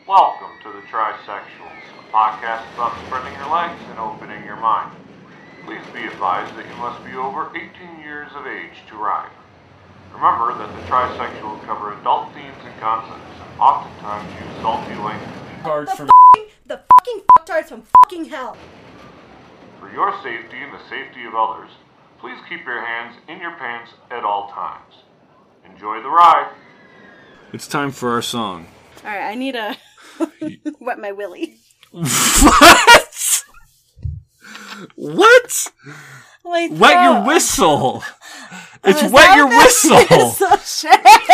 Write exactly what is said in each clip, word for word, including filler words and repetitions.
Welcome to the Trisexuals, a podcast about spreading your legs and opening your mind. Please be advised that you must be over eighteen years of age to ride. Remember that the Trisexuals cover adult themes and concepts and oftentimes use salty language. Cards from f***ing, the fucking fucktards from fucking hell. For your safety and the safety of others, please keep your hands in your pants at all times. Enjoy the ride. It's time for our song. Alright, I need a wet my willy. What? What? Like, Wet oh, your whistle. It's is wet that your what whistle. that is?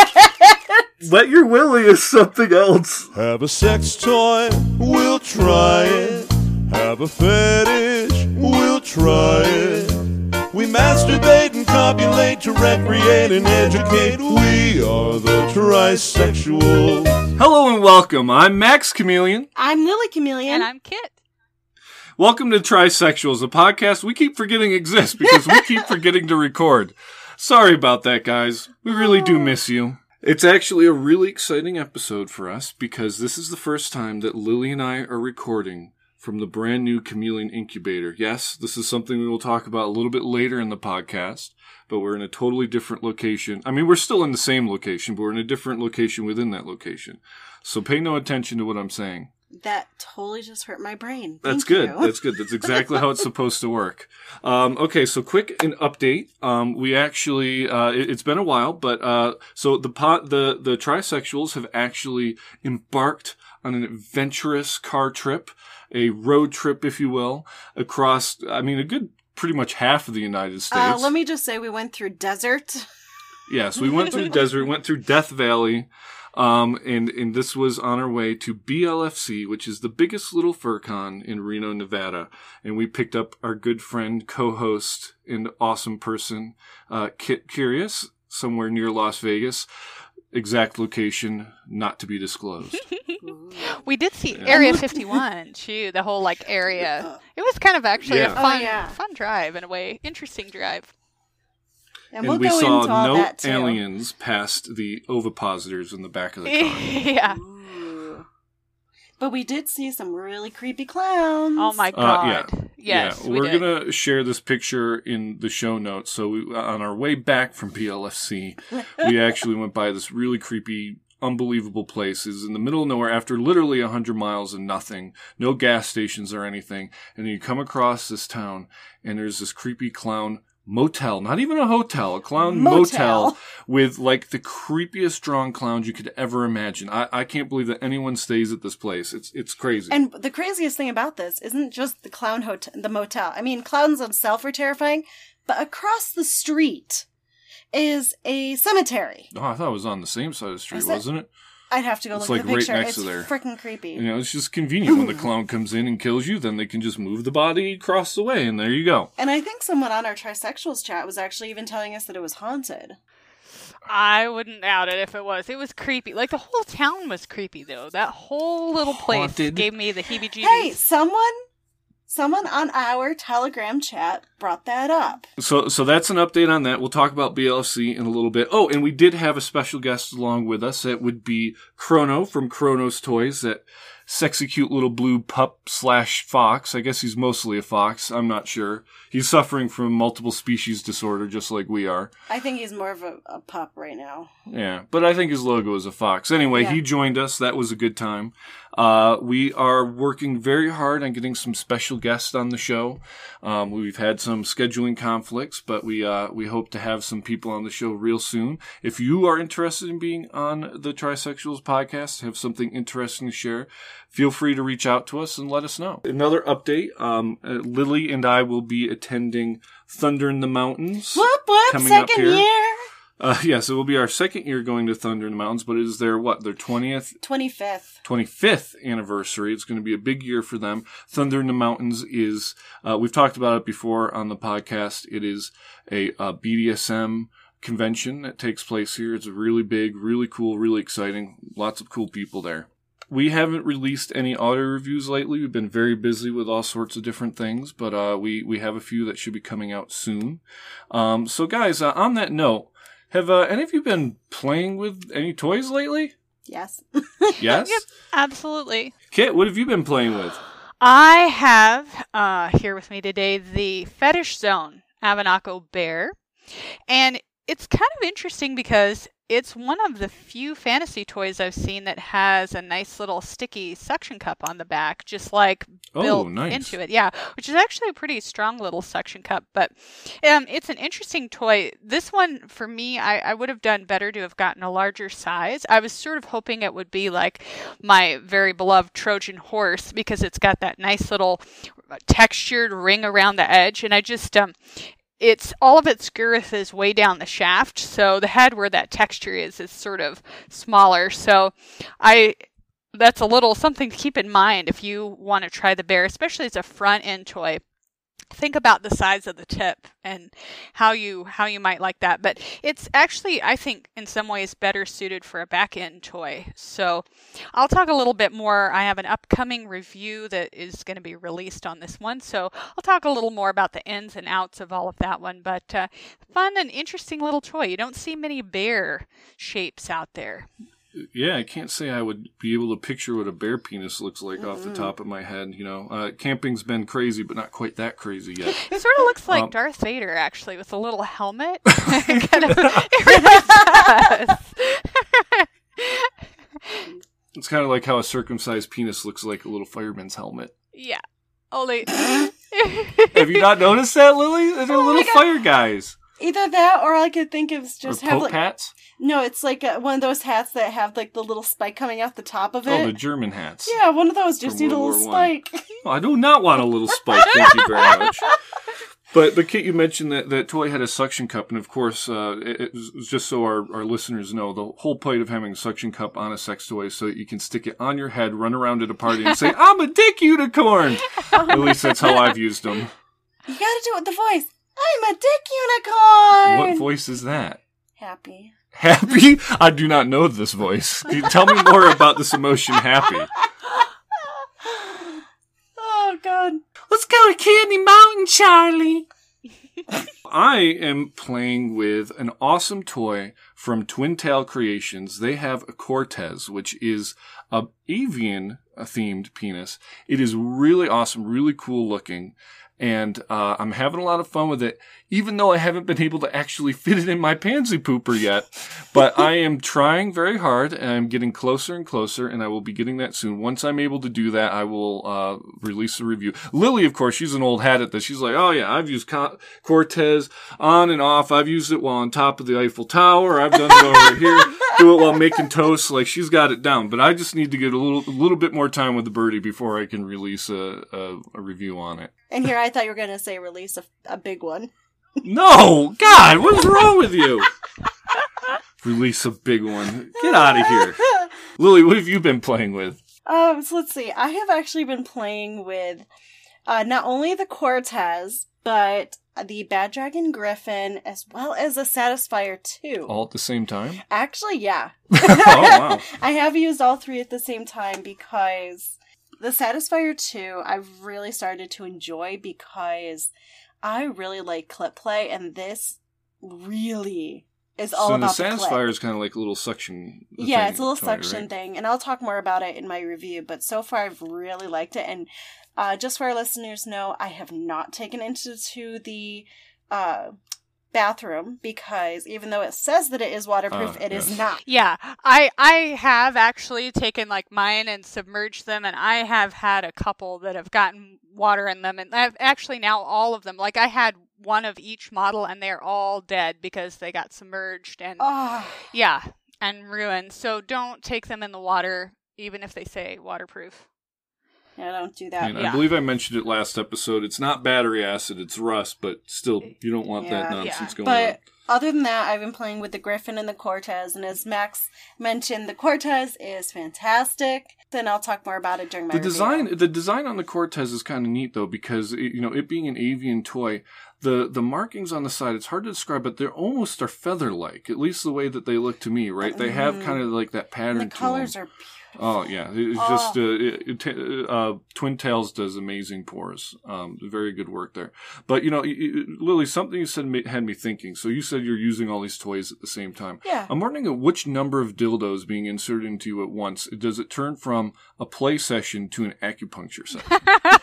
Oh, shit. Wet your willy is something else. Have a sex toy, we'll try it. Have a fetish, we'll try it. We masturbate and copulate to recreate and educate. We are the Trisexuals. Hello and welcome. I'm Max Chameleon. I'm Lily Chameleon. And I'm Kit. Welcome to Trisexuals, a podcast we keep forgetting exists because we keep forgetting to record. Sorry about that, guys. We really do miss you. It's actually a really exciting episode for us because this is the first time that Lily and I are recording from the brand new Chameleon Incubator. Yes, this is something we will talk about a little bit later in the podcast, but we're in a totally different location. I mean, we're still in the same location, but we're in a different location within that location. So pay no attention to what I'm saying. That totally just hurt my brain. That's Thank good. you. That's good. That's exactly how it's supposed to work. Um, okay, so quick an update. Um, we actually, uh, it, it's been a while, but uh, so the pot, the the Trisexuals have actually embarked on an adventurous car trip, a road trip, if you will, across. I mean, a good, pretty much half of the United States. Uh, let me just say, we went through desert. Yes, we went through the desert, went through Death Valley. Um, and, and this was on our way to B L F C, which is the biggest little fur con in Reno, Nevada. And we picked up our good friend, co-host, and awesome person, uh, Kit Curious, somewhere near Las Vegas. Exact location, not to be disclosed. We did see Yeah. Area fifty-one, too, the whole, like, area. It was kind of actually Yeah. a fun, Oh, yeah. fun drive, in a way. Interesting drive. And, And we'll we go saw into all no that, too. aliens past the ovipositors in the back of the car. Yeah. Ooh. But we did see some really creepy clowns. Oh, my Uh, God. yeah. Yes, yeah, we we're did. gonna share this picture in the show notes. So we, on our way back from P L F C, we actually went by this really creepy, unbelievable place. It's in the middle of nowhere after literally a hundred miles and nothing, no gas stations or anything. And then you come across this town, and there's this creepy clown motel, not even a hotel, a clown motel, Motel. with like the creepiest drawn clowns you could ever imagine. I, I can't believe that anyone stays at this place. It's it's crazy. And the craziest thing about this isn't just the clown hotel, the motel. I mean, clowns themselves are terrifying, but across the street is a cemetery. Oh, I thought it was on the same side of the street, Is it? wasn't it? I'd have to go It's look like at the right picture. next It's to there. freaking creepy. You know, it's just convenient when the clown comes in and kills you, then they can just move the body across the way, and there you go. And I think someone on our Trisexuals chat was actually even telling us that it was haunted. I wouldn't doubt it if it was. It was creepy. Like, the whole town was creepy, though. That whole little place Haunted. gave me the heebie-jeebies. Hey, someone, someone on our Telegram chat brought that up. So so that's an update on that. We'll talk about B L F C in a little bit. Oh, and we did have a special guest along with us. That would be Chrono from Chrono's Toys, that sexy cute little blue pup slash fox. I guess he's mostly a fox. I'm not sure. He's suffering from multiple species disorder just like we are. I think he's more of a, a pup right now. Yeah, but I think his logo is a fox. Anyway, Yeah. he joined us. That was a good time. Uh, we are working very hard on getting some special guests on the show. Um, we've had some scheduling conflicts, but we uh, we hope to have some people on the show real soon. If you are interested in being on the Trisexuals podcast, have something interesting to share, feel free to reach out to us and let us know. Another update, um, uh, Lily and I will be attending Thunder in the Mountains. Whoop whoop! Coming up Second here. year, Uh, yes, it will be our second year going to Thunder in the Mountains, but it is their, what, their twentieth, twenty fifth. twenty-fifth anniversary. It's going to be a big year for them. Thunder in the Mountains is, uh, we've talked about it before on the podcast. It is a, uh B D S M convention that takes place here. It's really big, really cool, really exciting. Lots of cool people there. We haven't released any audio reviews lately. We've been very busy with all sorts of different things, but uh, we, we have a few that should be coming out soon. Um, so guys, uh, on that note, have uh, any of you been playing with any toys lately? Yes. Yes? Yep, absolutely. Kit, what have you been playing with? I have uh, here with me today the Fetish Zone Avanako Bear. And it's kind of interesting because it's one of the few fantasy toys I've seen that has a nice little sticky suction cup on the back, just like built Oh, nice. into it. Yeah, which is actually a pretty strong little suction cup. But um, it's an interesting toy. This one, for me, I, I would have done better to have gotten a larger size. I was sort of hoping it would be like my very beloved Trojan horse because it's got that nice little textured ring around the edge. And I just... um. It's all of its girth is way down the shaft, so the head where that texture is is sort of smaller. So I that's a little something to keep in mind if you want to try the bear, especially as a front end toy. Think about the size of the tip and how you how you might like that. But it's actually, I think, in some ways better suited for a back end toy. So I'll talk a little bit more. I have an upcoming review that is going to be released on this one. So I'll talk a little more about the ins and outs of all of that one. But uh, fun and interesting little toy. You don't see many bear shapes out there. Yeah, I can't say I would be able to picture what a bear penis looks like mm-hmm. off the top of my head. You know, uh, camping's been crazy, but not quite that crazy yet. It sort of looks like um, Darth Vader, actually, with a little helmet. kind of, it really does. It's kind of like how a circumcised penis looks like a little fireman's helmet. Yeah. Only. Have you not noticed that, Lily? They're Oh little fire guys. Either that, or I could think of just or have Pope like hats. No, it's like a, one of those hats that have like the little spike coming out the top of it. Oh, the German hats. Yeah, one of those just From need a World little War One. spike. Oh, I do not want a little spike. Thank you very much. But, but Kit, you mentioned that that toy had a suction cup, and of course, uh, it, it was just so our, our listeners know, the whole point of having a suction cup on a sex toy is so that you can stick it on your head, run around at a party, and say, "I'm a dick unicorn." At least that's how I've used them. You gotta do it with the voice. I'm a dick unicorn. What voice is that? Happy. Happy? I do not know this voice. Tell me more about this emotion, happy. Oh, God. Let's go to Candy Mountain, Charlie. I am playing with an awesome toy from Twin Tail Creations. They have a Cortez, which is a avian-themed penis. It is really awesome, really cool looking. And uh, I'm having a lot of fun with it, even though I haven't been able to actually fit it in my pansy pooper yet. But I am trying very hard, and I'm getting closer and closer, and I will be getting that soon. Once I'm able to do that, I will uh, release a review. Lily, of course, she's an old hat at this. She's like, oh, yeah, I've used Co- Cortez on and off. I've used it while on top of the Eiffel Tower. I've done it over here. Do it while making toast. Like, she's got it down. But I just need to get a little a little bit more time with the birdie before I can release a, a, a review on it. And here I thought you were going to say release a, a big one. No! God, what is wrong with you? Release a big one. Get out of here. Lily, what have you been playing with? Um, so let's see. I have actually been playing with uh, not only the Cortez, but the Bad Dragon Griffin, as well as the Satisfier two. All at the same time? Actually, yeah. Oh, wow. I have used all three at the same time because the Satisfier two I've really started to enjoy because I really like clip play, and this really is all so about the the Satisfier clip. is kind of like a little suction Yeah, thing, it's a little toy, suction right? thing, and I'll talk more about it in my review, but so far I've really liked it, and uh, just for our listeners know, I have not taken it into the uh, bathroom, because even though it says that it is waterproof, Uh, it yes. is not. Yeah, I I have actually taken like mine and submerged them, and I have had a couple that have gotten water in them, and I've actually now all of them. Like I had one of each model, and they're all dead because they got submerged and Oh, yeah, and ruined. So don't take them in the water, even if they say waterproof. yeah, don't do that. And Yeah. I believe I mentioned it last episode. It's not battery acid, it's rust, but still, you don't want Yeah. that nonsense Yeah. going on. But other than that, I've been playing with the Griffin and the Cortez, and as Max mentioned, the Cortez is fantastic. Then I'll talk more about it during my The review. design, the design on the Cortez is kind of neat though, because it, you know, it being an avian toy, the the markings on the side, it's hard to describe, but they're almost are feather-like. At least the way that they look to me, right? They have Mhm. kind of like that pattern. And the to colors them. are Oh yeah, it's Oh. just uh, it, it, uh, Twin Tails does amazing pours. Um, very good work there. But you know, Lily, something you said had me thinking. So you said you're using all these toys at the same time. Yeah. I'm wondering at which number of dildos being inserted into you at once. Does it turn from a play session to an acupuncture session?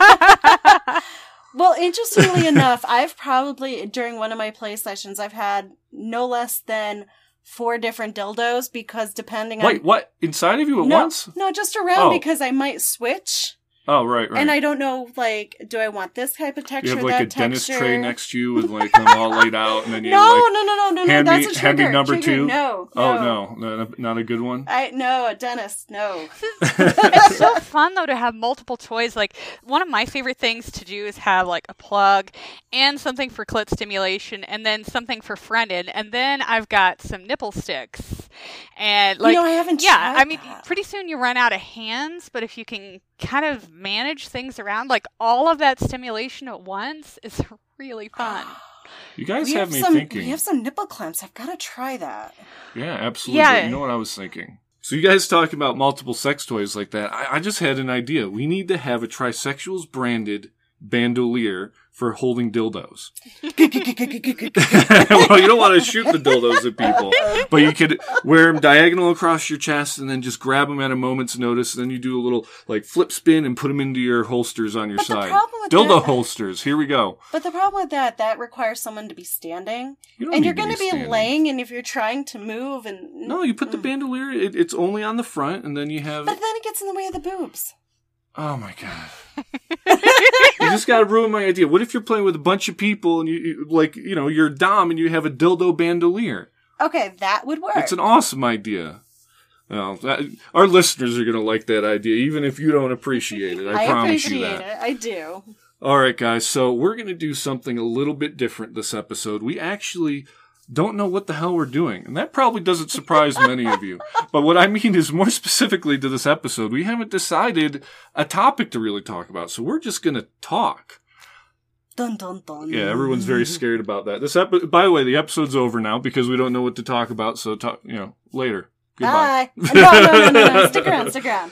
Well, interestingly enough, I've probably, during one of my play sessions, I've had no less than four different dildos because depending on... Wait, what? Inside of you at no, once? No, just around Oh. because I might switch. Oh, right, right. And I don't know, like, do I want this type of texture, You have like that a dentist texture? tray next to you with like them all laid out, and then you No, like no, no, no, no, no, hand that's me, a trigger. hand me number trigger. two. No, Oh no. no, no, not a good one. I no, a dentist, no. It's so fun though to have multiple toys. Like one of my favorite things to do is have like a plug and something for clit stimulation, and then something for fronted, and then I've got some nipple sticks. And like, you know, I haven't yeah, tried I mean, that. pretty soon you run out of hands, but if you can kind of manage things around, like all of that stimulation at once is really fun. You guys we have, have me some, thinking. We have some nipple clamps. I've got to try that. Yeah, absolutely. Yeah. You know what I was thinking? So you guys talking about multiple sex toys like that. I, I just had an idea. We need to have a Trisexuals branded bandolier for holding dildos. Well, you don't want to shoot the dildos at people, but you could wear them diagonal across your chest and then just grab them at a moment's notice. Then you do a little like flip spin and put them into your holsters on your But the side. problem with Dildo that- holsters. Here we go. But the problem with that, that requires someone to be standing. You don't And need you're to going to be standing. laying, and if you're trying to move and... No, you put the Mm. bandolier. It, it's only on the front, and then you have. But then it gets in the way of the boobs. Oh my god. You just gotta ruin my idea. What if you're playing with a bunch of people and you, you like, you know, you're a dom and you have a dildo bandolier? Okay, that would work. It's an awesome idea. Well, that, our listeners are gonna like that idea, even if you don't appreciate it. I, I promise appreciate you that. it. I do. All right, guys. So we're gonna do something a little bit different this episode. We actually don't know what the hell we're doing. And that probably doesn't surprise many of you. But what I mean is more specifically to this episode, we haven't decided a topic to really talk about. So we're just going to talk. Dun dun dun. Yeah, everyone's very scared about that. This epi- By the way, the episode's over now because we don't know what to talk about. So, talk, you know, later. Goodbye. Bye. No, no, no, no, no. Stick around, stick around.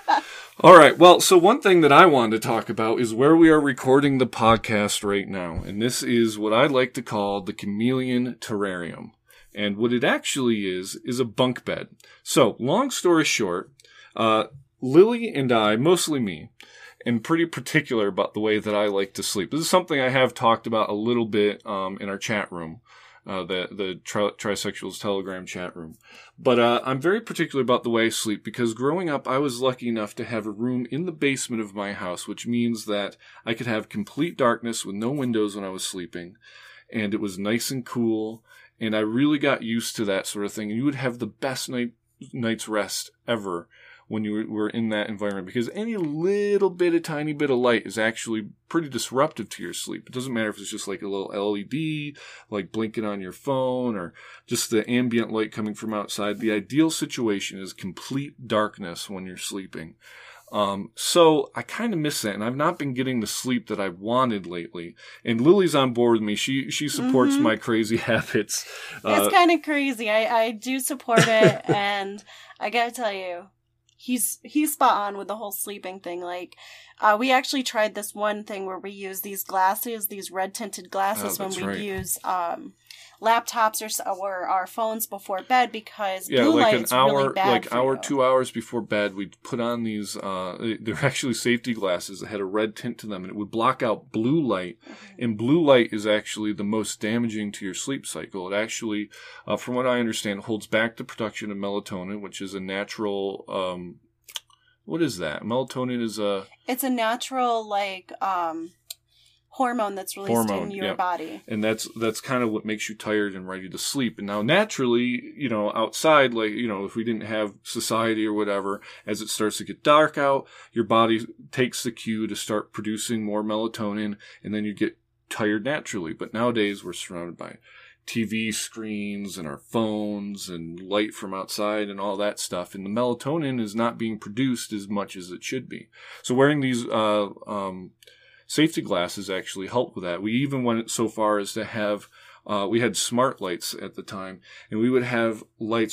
All right. Well, so one thing that I wanted to talk about is where we are recording the podcast right now. And this is what I like to call the Chameleon Terrarium. And what it actually is, is a bunk bed. So, long story short, uh, Lily and I, mostly me, am pretty particular about the way that I like to sleep. This is something I have talked about a little bit um, in our chat room. Uh, the the tri- Trisexuals Telegram chat room. But uh, I'm very particular about the way I sleep because growing up, I was lucky enough to have a room in the basement of my house, which means that I could have complete darkness with no windows when I was sleeping, and it was nice and cool, and I really got used to that sort of thing. And you would have the best night night's rest ever when you were in that environment, because any little bit, a tiny bit of light is actually pretty disruptive to your sleep. It doesn't matter if it's just like a little L E D, like blinking on your phone, or just the ambient light coming from outside. The ideal situation is complete darkness when you're sleeping. Um, so I kind of miss that, and I've not been getting the sleep that I've wanted lately. And Lily's on board with me. She she supports Mhm. my crazy habits. Uh, It's kind of crazy. I, I do support it, and I gotta tell you, he's he's spot on with the whole sleeping thing. Like, uh, we actually tried this one thing where we use these glasses, these red tinted glasses, Oh, when that's we right. use um, laptops or, s- or our phones before bed because Yeah, blue like an light's hour, really bad like for hour, you. two hours before bed, we'd put on these. Uh, they're actually safety glasses that had a red tint to them, and it would block out blue light. And blue light is actually the most damaging to your sleep cycle. It actually, uh, from what I understand, holds back the production of melatonin, which is a natural. Um, what is that? Melatonin is a It's a natural like um, hormone that's released Hormone, in your yeah. body. and that's that's kind of what makes you tired and ready to sleep. And now naturally, you know, outside, like, you know, if we didn't have society or whatever, as it starts to get dark out, your body takes the cue to start producing more melatonin, and then you get tired naturally. But nowadays we're surrounded by T V screens and our phones and light from outside and all that stuff, and the melatonin is not being produced as much as it should be. So wearing these uh um safety glasses actually helped with that. We even went so far as to have, uh, we had smart lights at the time, and we would have lights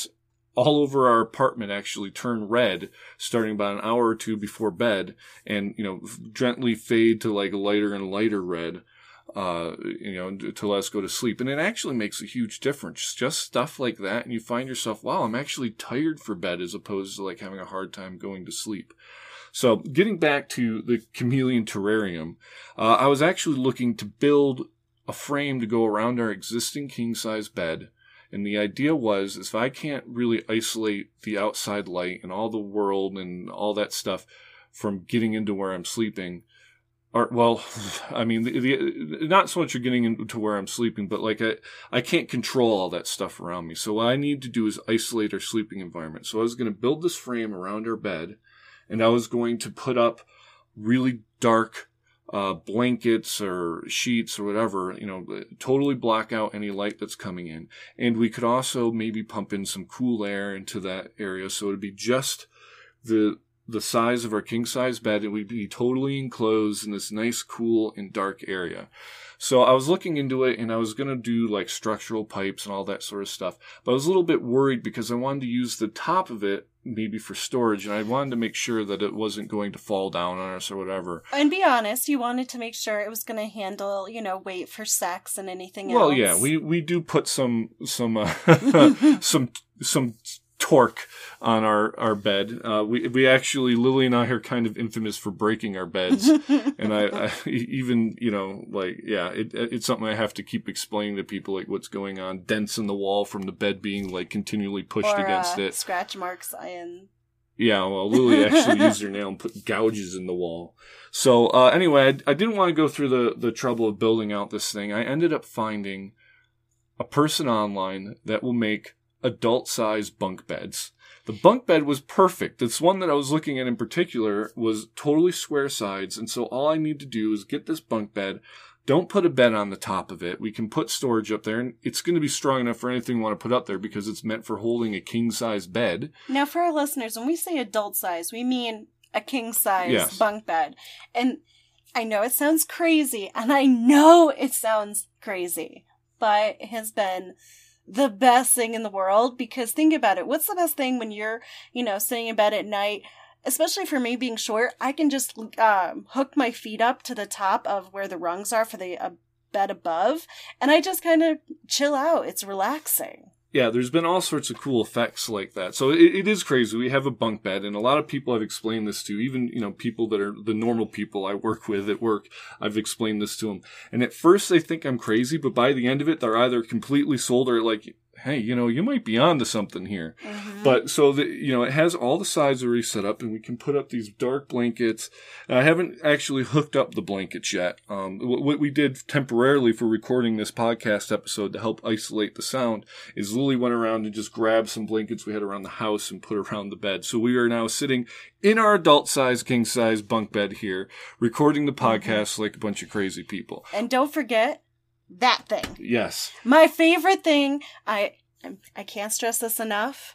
all over our apartment actually turn red starting about an hour or two before bed, and, you know, gently fade to like lighter and lighter red, uh, you know, to let us go to sleep. And it actually makes a huge difference. Just stuff like that. And you find yourself, wow, I'm actually tired for bed as opposed to like having a hard time going to sleep. So getting back to the chameleon terrarium, uh, I was actually looking to build a frame to go around our existing king size bed. And the idea was, if I can't really isolate the outside light and all the world and all that stuff from getting into where I'm sleeping, or, well, I mean, the, the, not so much you're getting into where I'm sleeping, but like I, I can't control all that stuff around me. So what I need to do is isolate our sleeping environment. So I was going to build this frame around our bed, and I was going to put up really dark Uh, blankets or sheets or whatever, you know, totally block out any light that's coming in. And we could also maybe pump in some cool air into that area. So it'd be just the, the size of our king size bed, and we'd be totally enclosed in this nice, cool and dark area. So I was looking into it, and I was going to do like structural pipes and all that sort of stuff. But I was a little bit worried because I wanted to use the top of it maybe for storage, and I wanted to make sure that it wasn't going to fall down on us or whatever. And be honest, you wanted to make sure it was going to handle, you know, weight for sex and anything well, else. Well, yeah, we we do put some some uh, some some torque on our our bed. Uh, we we actually, Lily and I are kind of infamous for breaking our beds, and I, I even you know like yeah, it it's something I have to keep explaining to people, like what's going on, dents in the wall from the bed being like continually pushed or, against uh, it, scratch marks in. Yeah, well, Lily actually used her nail and put gouges in the wall. So uh, anyway, I, I didn't want to go through the the trouble of building out this thing. I ended up finding a person online that will make adult-sized bunk beds. The bunk bed was perfect. This one that I was looking at in particular was totally square sides, and so all I need to do is get this bunk bed. Don't put a bed on the top of it. We can put storage up there, and it's going to be strong enough for anything we want to put up there because it's meant for holding a king-size bed. Now, for our listeners, when we say adult size, we mean a king-size yes. bunk bed. And I know it sounds crazy, and I know it sounds crazy, but it has been the best thing in the world, because think about it. What's the best thing when you're, you know, sitting in bed at night? Especially for me being short, I can just um, hook my feet up to the top of where the rungs are for the uh, bed above, and I just kind of chill out. It's relaxing. Yeah, there's been all sorts of cool effects like that. So it, it is crazy. We have a bunk bed, and a lot of people I've explained this to, even, you know, people that are the normal people I work with at work, I've explained this to them. And at first they think I'm crazy, but by the end of it, they're either completely sold or like, hey, you know, you might be onto something here. Mm-hmm. But so that, you know, it has all the sides already set up, and we can put up these dark blankets. I haven't actually hooked up the blankets yet. Um, what we did temporarily for recording this podcast episode to help isolate the sound is Lily went around and just grabbed some blankets we had around the house and put around the bed. So we are now sitting in our adult size, king size bunk bed here, recording the podcast mm-hmm. like a bunch of crazy people. And don't forget that thing. Yes. My favorite thing. I I can't stress this enough.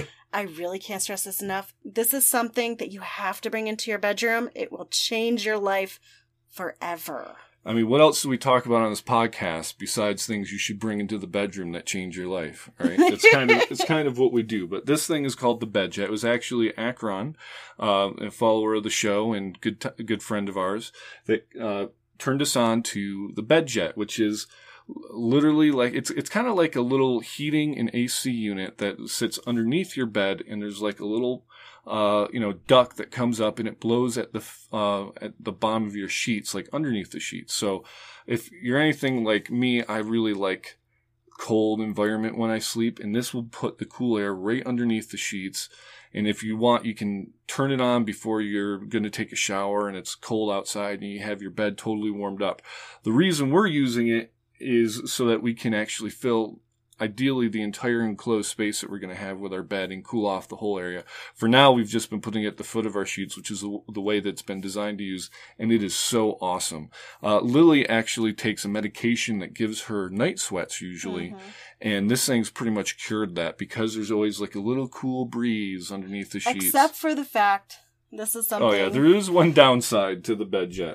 I really can't stress this enough. This is something that you have to bring into your bedroom. It will change your life forever. I mean, what else do we talk about on this podcast besides things you should bring into the bedroom that change your life, right? It's kind of it's kind of what we do. But this thing is called the BedJet. It was actually Akron, uh, a follower of the show and good t- good friend of ours, that uh, turned us on to the BedJet, which is literally like, it's it's kind of like a little heating and A C unit that sits underneath your bed, and there's like a little uh you know duct that comes up and it blows at the uh at the bottom of your sheets, like underneath the sheets. So if you're anything like me, I really like cold environment when I sleep, and this will put the cool air right underneath the sheets. And if you want, you can turn it on before you're going to take a shower and it's cold outside and you have your bed totally warmed up. The reason we're using it is so that we can actually fill, ideally, the entire enclosed space that we're going to have with our bed and cool off the whole area. For now, we've just been putting it at the foot of our sheets, which is the, the way that's been designed to use, and it is so awesome. Uh, Lily actually takes a medication that gives her night sweats usually, mm-hmm. and this thing's pretty much cured that because there's always like a little cool breeze underneath the sheets. Except for the fact, this is something... Oh yeah, there is one downside to the BedJet.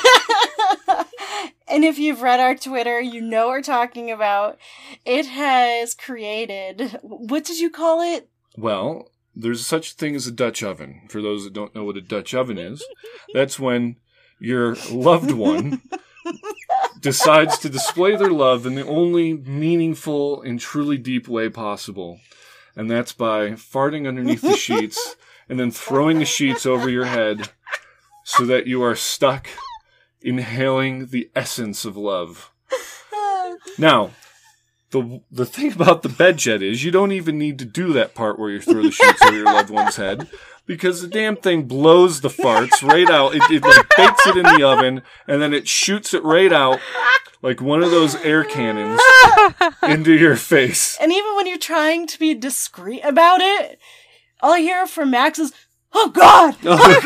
And if you've read our Twitter, you know what we're talking about. It has created, what did you call it? Well, there's such a thing as a Dutch oven. For those that don't know what a Dutch oven is, that's when your loved one decides to display their love in the only meaningful and truly deep way possible. And that's by farting underneath the sheets and then throwing the sheets over your head so that you are stuck inhaling the essence of love. Now, the the thing about the bed jet is you don't even need to do that part where you throw the sheets over your loved one's head, because the damn thing blows the farts right out. It, it like bakes it in the oven, and then it shoots it right out like one of those air cannons into your face. And even when you're trying to be discreet about it, all I hear from Max is, "Oh God!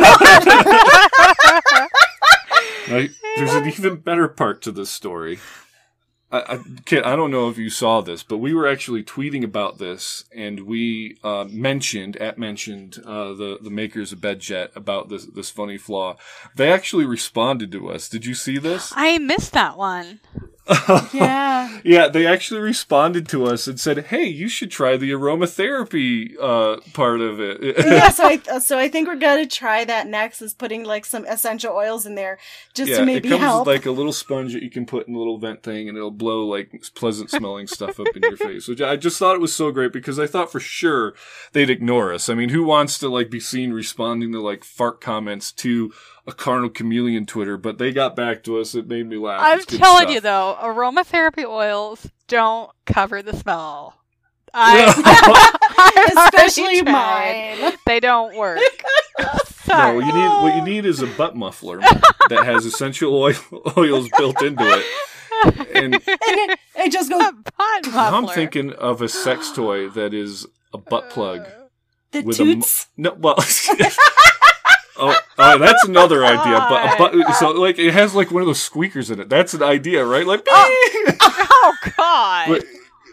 Oh God!" Now, there's an even better part to this story. I, I, Kit, I don't know if you saw this, but we were actually tweeting about this, and we uh, mentioned, at mentioned, uh, the, the makers of BedJet about this this funny flaw. They actually responded to us. Did you see this? I missed that one. Yeah. Yeah, they actually responded to us and said, hey, you should try the aromatherapy uh, part of it. Yeah, so I, so I think we're going to try that next, is putting like some essential oils in there just yeah, to maybe it comes help. with like a little sponge that you can put in a little vent thing, and it'll blow like pleasant smelling stuff up in your face. Which I just thought it was so great, because I thought for sure they'd ignore us. I mean, who wants to like be seen responding to like fart comments to a Carnal Chameleon Twitter? But they got back to us. It made me laugh. I'm It's good telling stuff. you though, aromatherapy oils don't cover the smell. I, Especially tried. mine. They don't work. No, Sorry. what you need what you need is a butt muffler that has essential oil, oils built into it. And And it, it just goes, Pot now I'm muffler. thinking of a sex toy that is a butt plug. the with a mu- toots. No, well, oh, oh, that's another idea. But, but so like it has like one of those squeakers in it. That's an idea, right? Like, Oh God. but,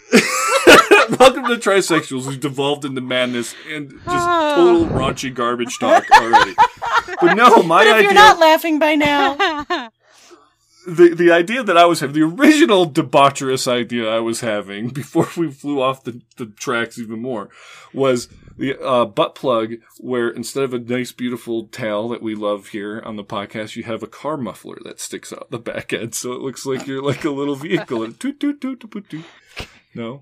welcome to Trisexuals, who's devolved into madness and just total raunchy garbage talk already. But no, my But if idea. you're not laughing by now, the the idea that I was having, the original debaucherous idea I was having before we flew off the, the tracks even more, was the uh, butt plug, where instead of a nice beautiful tail that we love here on the podcast, you have a car muffler that sticks out the back end, so it looks like you're like a little vehicle. And toot toot toot toot toot. No,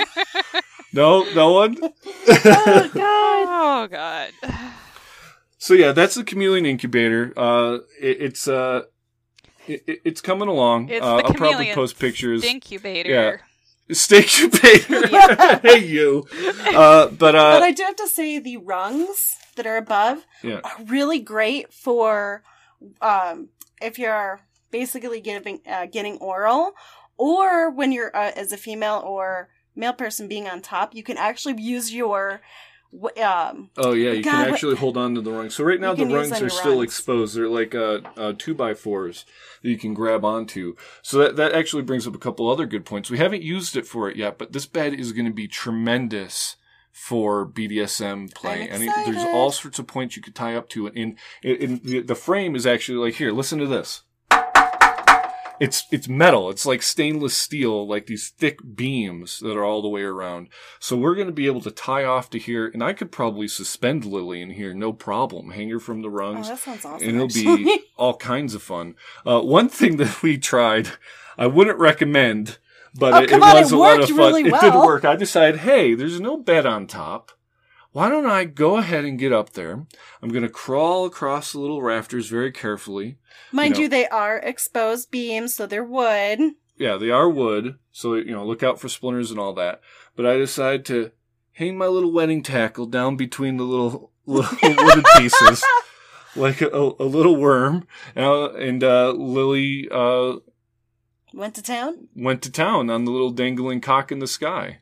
no, no one. oh God. Oh God. So yeah, that's the Chameleon Incubator. Uh, it, it's uh. It, it's coming along. It's uh, the I'll probably chameleon post pictures. Incubator. Yeah. Steakubator. Hey, you. Uh, but, uh, But I do have to say the rungs that are above yeah. are really great for um, if you're basically giving uh, getting oral, or when you're uh, as a female or male person being on top, you can actually use your w- um, Oh, yeah, you God, can what- actually hold on to the rungs. So right now You the can use rungs on are your still rungs. exposed. They're like uh, uh, two by fours that you can grab onto. So that, that actually brings up a couple other good points. We haven't used it for it yet, but this bed is going to be tremendous for B D S M play. I'm And it, there's excited. all sorts of points you could tie up to it. And, and the, the frame is actually like, here, listen to this. It's it's metal. It's like stainless steel, like these thick beams that are all the way around. So we're going to be able to tie off to here, and I could probably suspend Lily in here, no problem. Hang her from the oh, rungs, that sounds awesome. and it'll actually. be all kinds of fun. Uh, one thing that we tried, I wouldn't recommend, but Oh, it, it come on, was it a lot of worked fun. really It well. did work. I decided, hey, there's no bed on top. Why don't I go ahead and get up there? I'm going to crawl across the little rafters very carefully. Mind you you, know. they are exposed beams, so they're wood. Yeah, they are wood, so, you know, look out for splinters and all that. But I decided to hang my little wedding tackle down between the little, little wooden pieces, like a, a little worm. Uh, and uh, Lily uh, Went to town. went to town on the little dangling cock in the sky.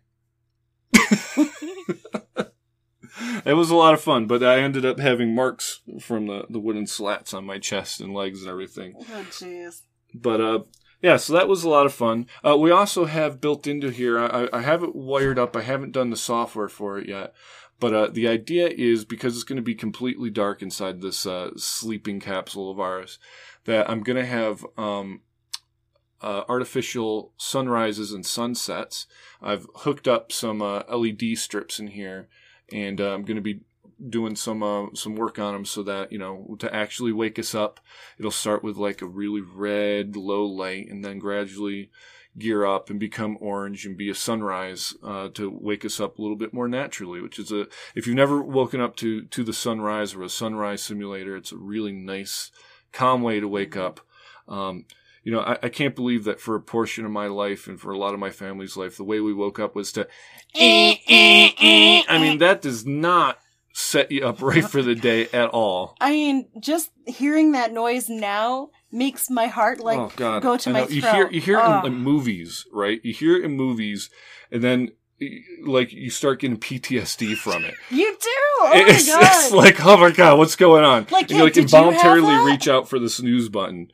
It was a lot of fun, but I ended up having marks from the, the wooden slats on my chest and legs and everything. Oh, jeez. But, uh, yeah, so that was a lot of fun. Uh, we also have built into here, I, I have it wired up. I haven't done the software for it yet. But uh, the idea is, because it's going to be completely dark inside this uh, sleeping capsule of ours, that I'm going to have um, uh, artificial sunrises and sunsets. I've hooked up some uh, L E D strips in here. and uh, I'm going to be doing some uh, some work on them so that, you know, to actually wake us up, it'll start with like a really red low light and then gradually gear up and become orange and be a sunrise uh, to wake us up a little bit more naturally, which is a, if you've never woken up to, to the sunrise or a sunrise simulator, it's a really nice, calm way to wake up. Um, you know, I, I can't believe that for a portion of my life and for a lot of my family's life, the way we woke up was to, eh, eh, eh. I mean, that does not set you up right for the day at all. I mean, just hearing that noise now makes my heart like oh, God. go to I my know. throat. You hear, you hear oh. it in, in movies, right? You hear it in movies, and then like you start getting P T S D from it. You do. Oh it's, my God. It's like, oh my God, what's going on? Like, and you hey, like did you have involuntarily that? reach out for the snooze button.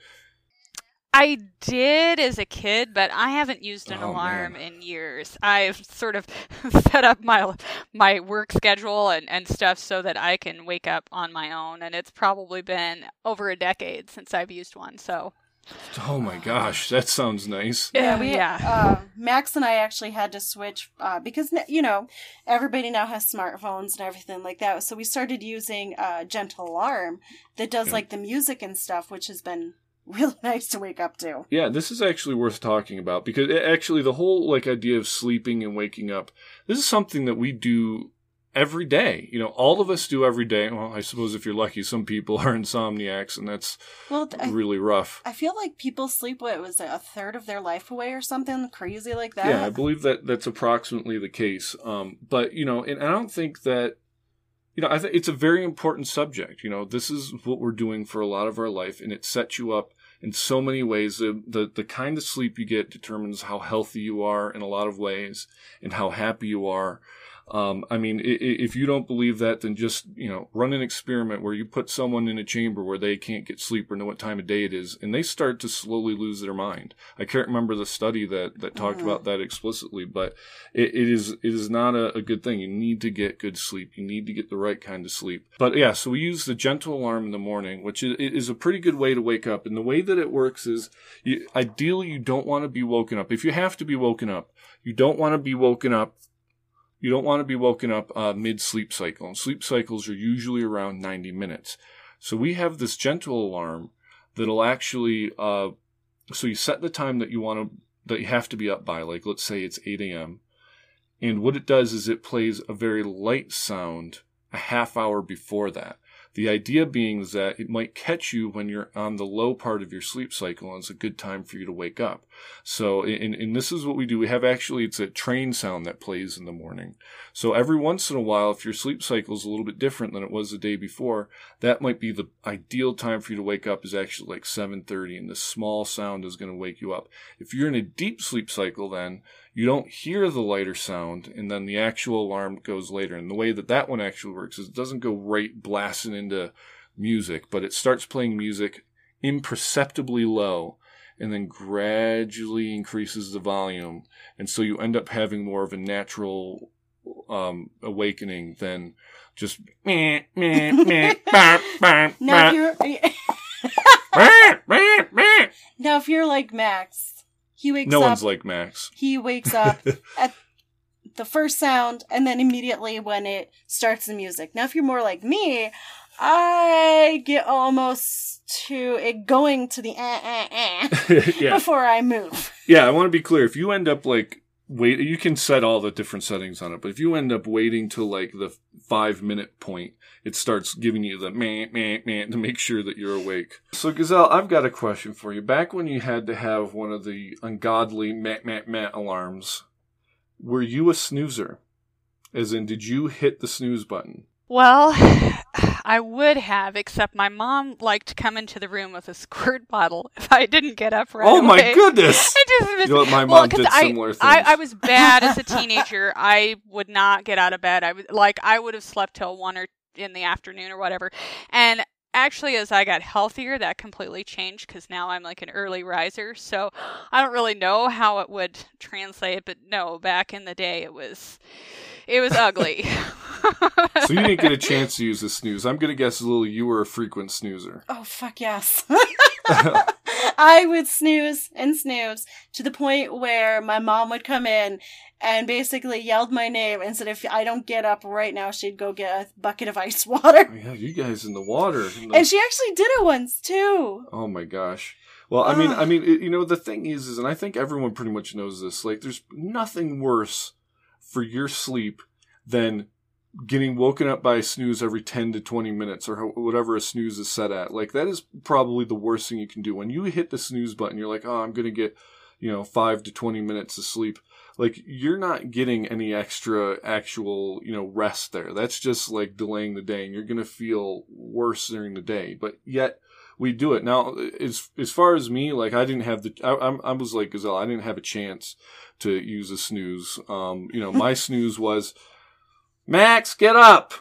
I did as a kid, but I haven't used an Oh, alarm man. in years. I've sort of set up my my work schedule and, and stuff so that I can wake up on my own, and it's probably been over a decade since I've used one, so... Oh my gosh, that sounds nice. Yeah, we, Yeah. Uh, Max and I actually had to switch uh, because, you know, everybody now has smartphones and everything like that. So we started using a gentle alarm that does Yeah. like the music and stuff, which has been really nice to wake up to. Yeah, this is actually worth talking about because it, actually the whole like idea of sleeping and waking up, this is something that we do every day. You know, all of us do every day. Well, I suppose if you're lucky, some people are insomniacs, and that's Well, I, really rough. I feel like people sleep, what was it, a third of their life away or something crazy like that? Yeah, I believe that that's approximately the case. Um, but, you know, and I don't think that, you know, I think it's a very important subject. You know, this is what we're doing for a lot of our life, and it sets you up in so many ways. The, the, the kind of sleep you get determines how healthy you are in a lot of ways and how happy you are. Um, I mean, i- if you don't believe that, then just, you know, run an experiment where you put someone in a chamber where they can't get sleep or know what time of day it is, and they start to slowly lose their mind. I can't remember the study that, that talked Mhm. about that explicitly, but it, it is it is not a, a good thing. You need to get good sleep. You need to get the right kind of sleep. But yeah, so we use the gentle alarm in the morning, which is, is a pretty good way to wake up. And the way that it works is, you, ideally, you don't want to be woken up. If you have to be woken up, you don't want to be woken up You don't want to be woken up uh, mid-sleep cycle. And sleep cycles are usually around ninety minutes. So we have this gentle alarm that'll actually, uh, so you set the time that you want to, that you have to be up by, like let's say it's eight a.m. And what it does is it plays a very light sound a half hour before that. The idea being is that it might catch you when you're on the low part of your sleep cycle, and it's a good time for you to wake up. So, and, and this is what we do. We have actually, it's a train sound that plays in the morning. So every once in a while, if your sleep cycle is a little bit different than it was the day before, that might be the ideal time for you to wake up is actually like seven thirty, and this small sound is going to wake you up. If you're in a deep sleep cycle, then you don't hear the lighter sound, and then the actual alarm goes later. And the way that that one actually works is it doesn't go right blasting into music, but it starts playing music imperceptibly low and then gradually increases the volume. And so you end up having more of a natural um, awakening than just meh, meh, meh, bah, bah, Now, bah. if you're, Meh, meh, meh. now, if you're like Max, he wakes No up. one's like Max. He wakes up at the first sound and then immediately when it starts the music. Now, if you're more like me, I get almost to it going to the eh, eh, eh Yeah. before I move. Yeah, I want to be clear. If you end up like wait, you can set all the different settings on it, but if you end up waiting till like the five minute point, it starts giving you the meh, meh, meh to make sure that you're awake. So Gazelle, I've got a question for you. Back when you had to have one of the ungodly meh, meh, meh alarms, were you a snoozer? As in, did you hit the snooze button? Well, I would have, except my mom liked to come into the room with a squirt bottle if I didn't get up right Oh away. my goodness! I just You know what, my well, mom 'cause did I, similar things. I, I was bad as a teenager. I would not get out of bed. I would like I would have slept till one or in the afternoon or whatever. And actually, as I got healthier, that completely changed because now I'm like an early riser. So I don't really know how it would translate, but no, back in the day, it was it was ugly. So you didn't get a chance to use the snooze. I'm going to guess, Lily, you were a frequent snoozer. Oh, fuck yes. I would snooze and snooze to the point where my mom would come in and basically yelled my name and said, if I don't get up right now, she'd go get a bucket of ice water. Yeah, you guys in the water. In the... And she actually did it once, too. Oh, my gosh. Well, I mean, I mean, it, you know, the thing is, is, and I think everyone pretty much knows this, like, there's nothing worse for your sleep than getting woken up by a snooze every ten to twenty minutes or whatever a snooze is set at. Like, that is probably the worst thing you can do. When you hit the snooze button, you're like, oh, I'm going to get, you know, five to twenty minutes of sleep. Like, you're not getting any extra actual, you know, rest there. That's just like delaying the day, and you're going to feel worse during the day. But yet, we do it. Now, as as far as me, like, I didn't have the, I, I was like Gazelle, I didn't have a chance to use a snooze. Um, you know, my snooze was, Max, get up!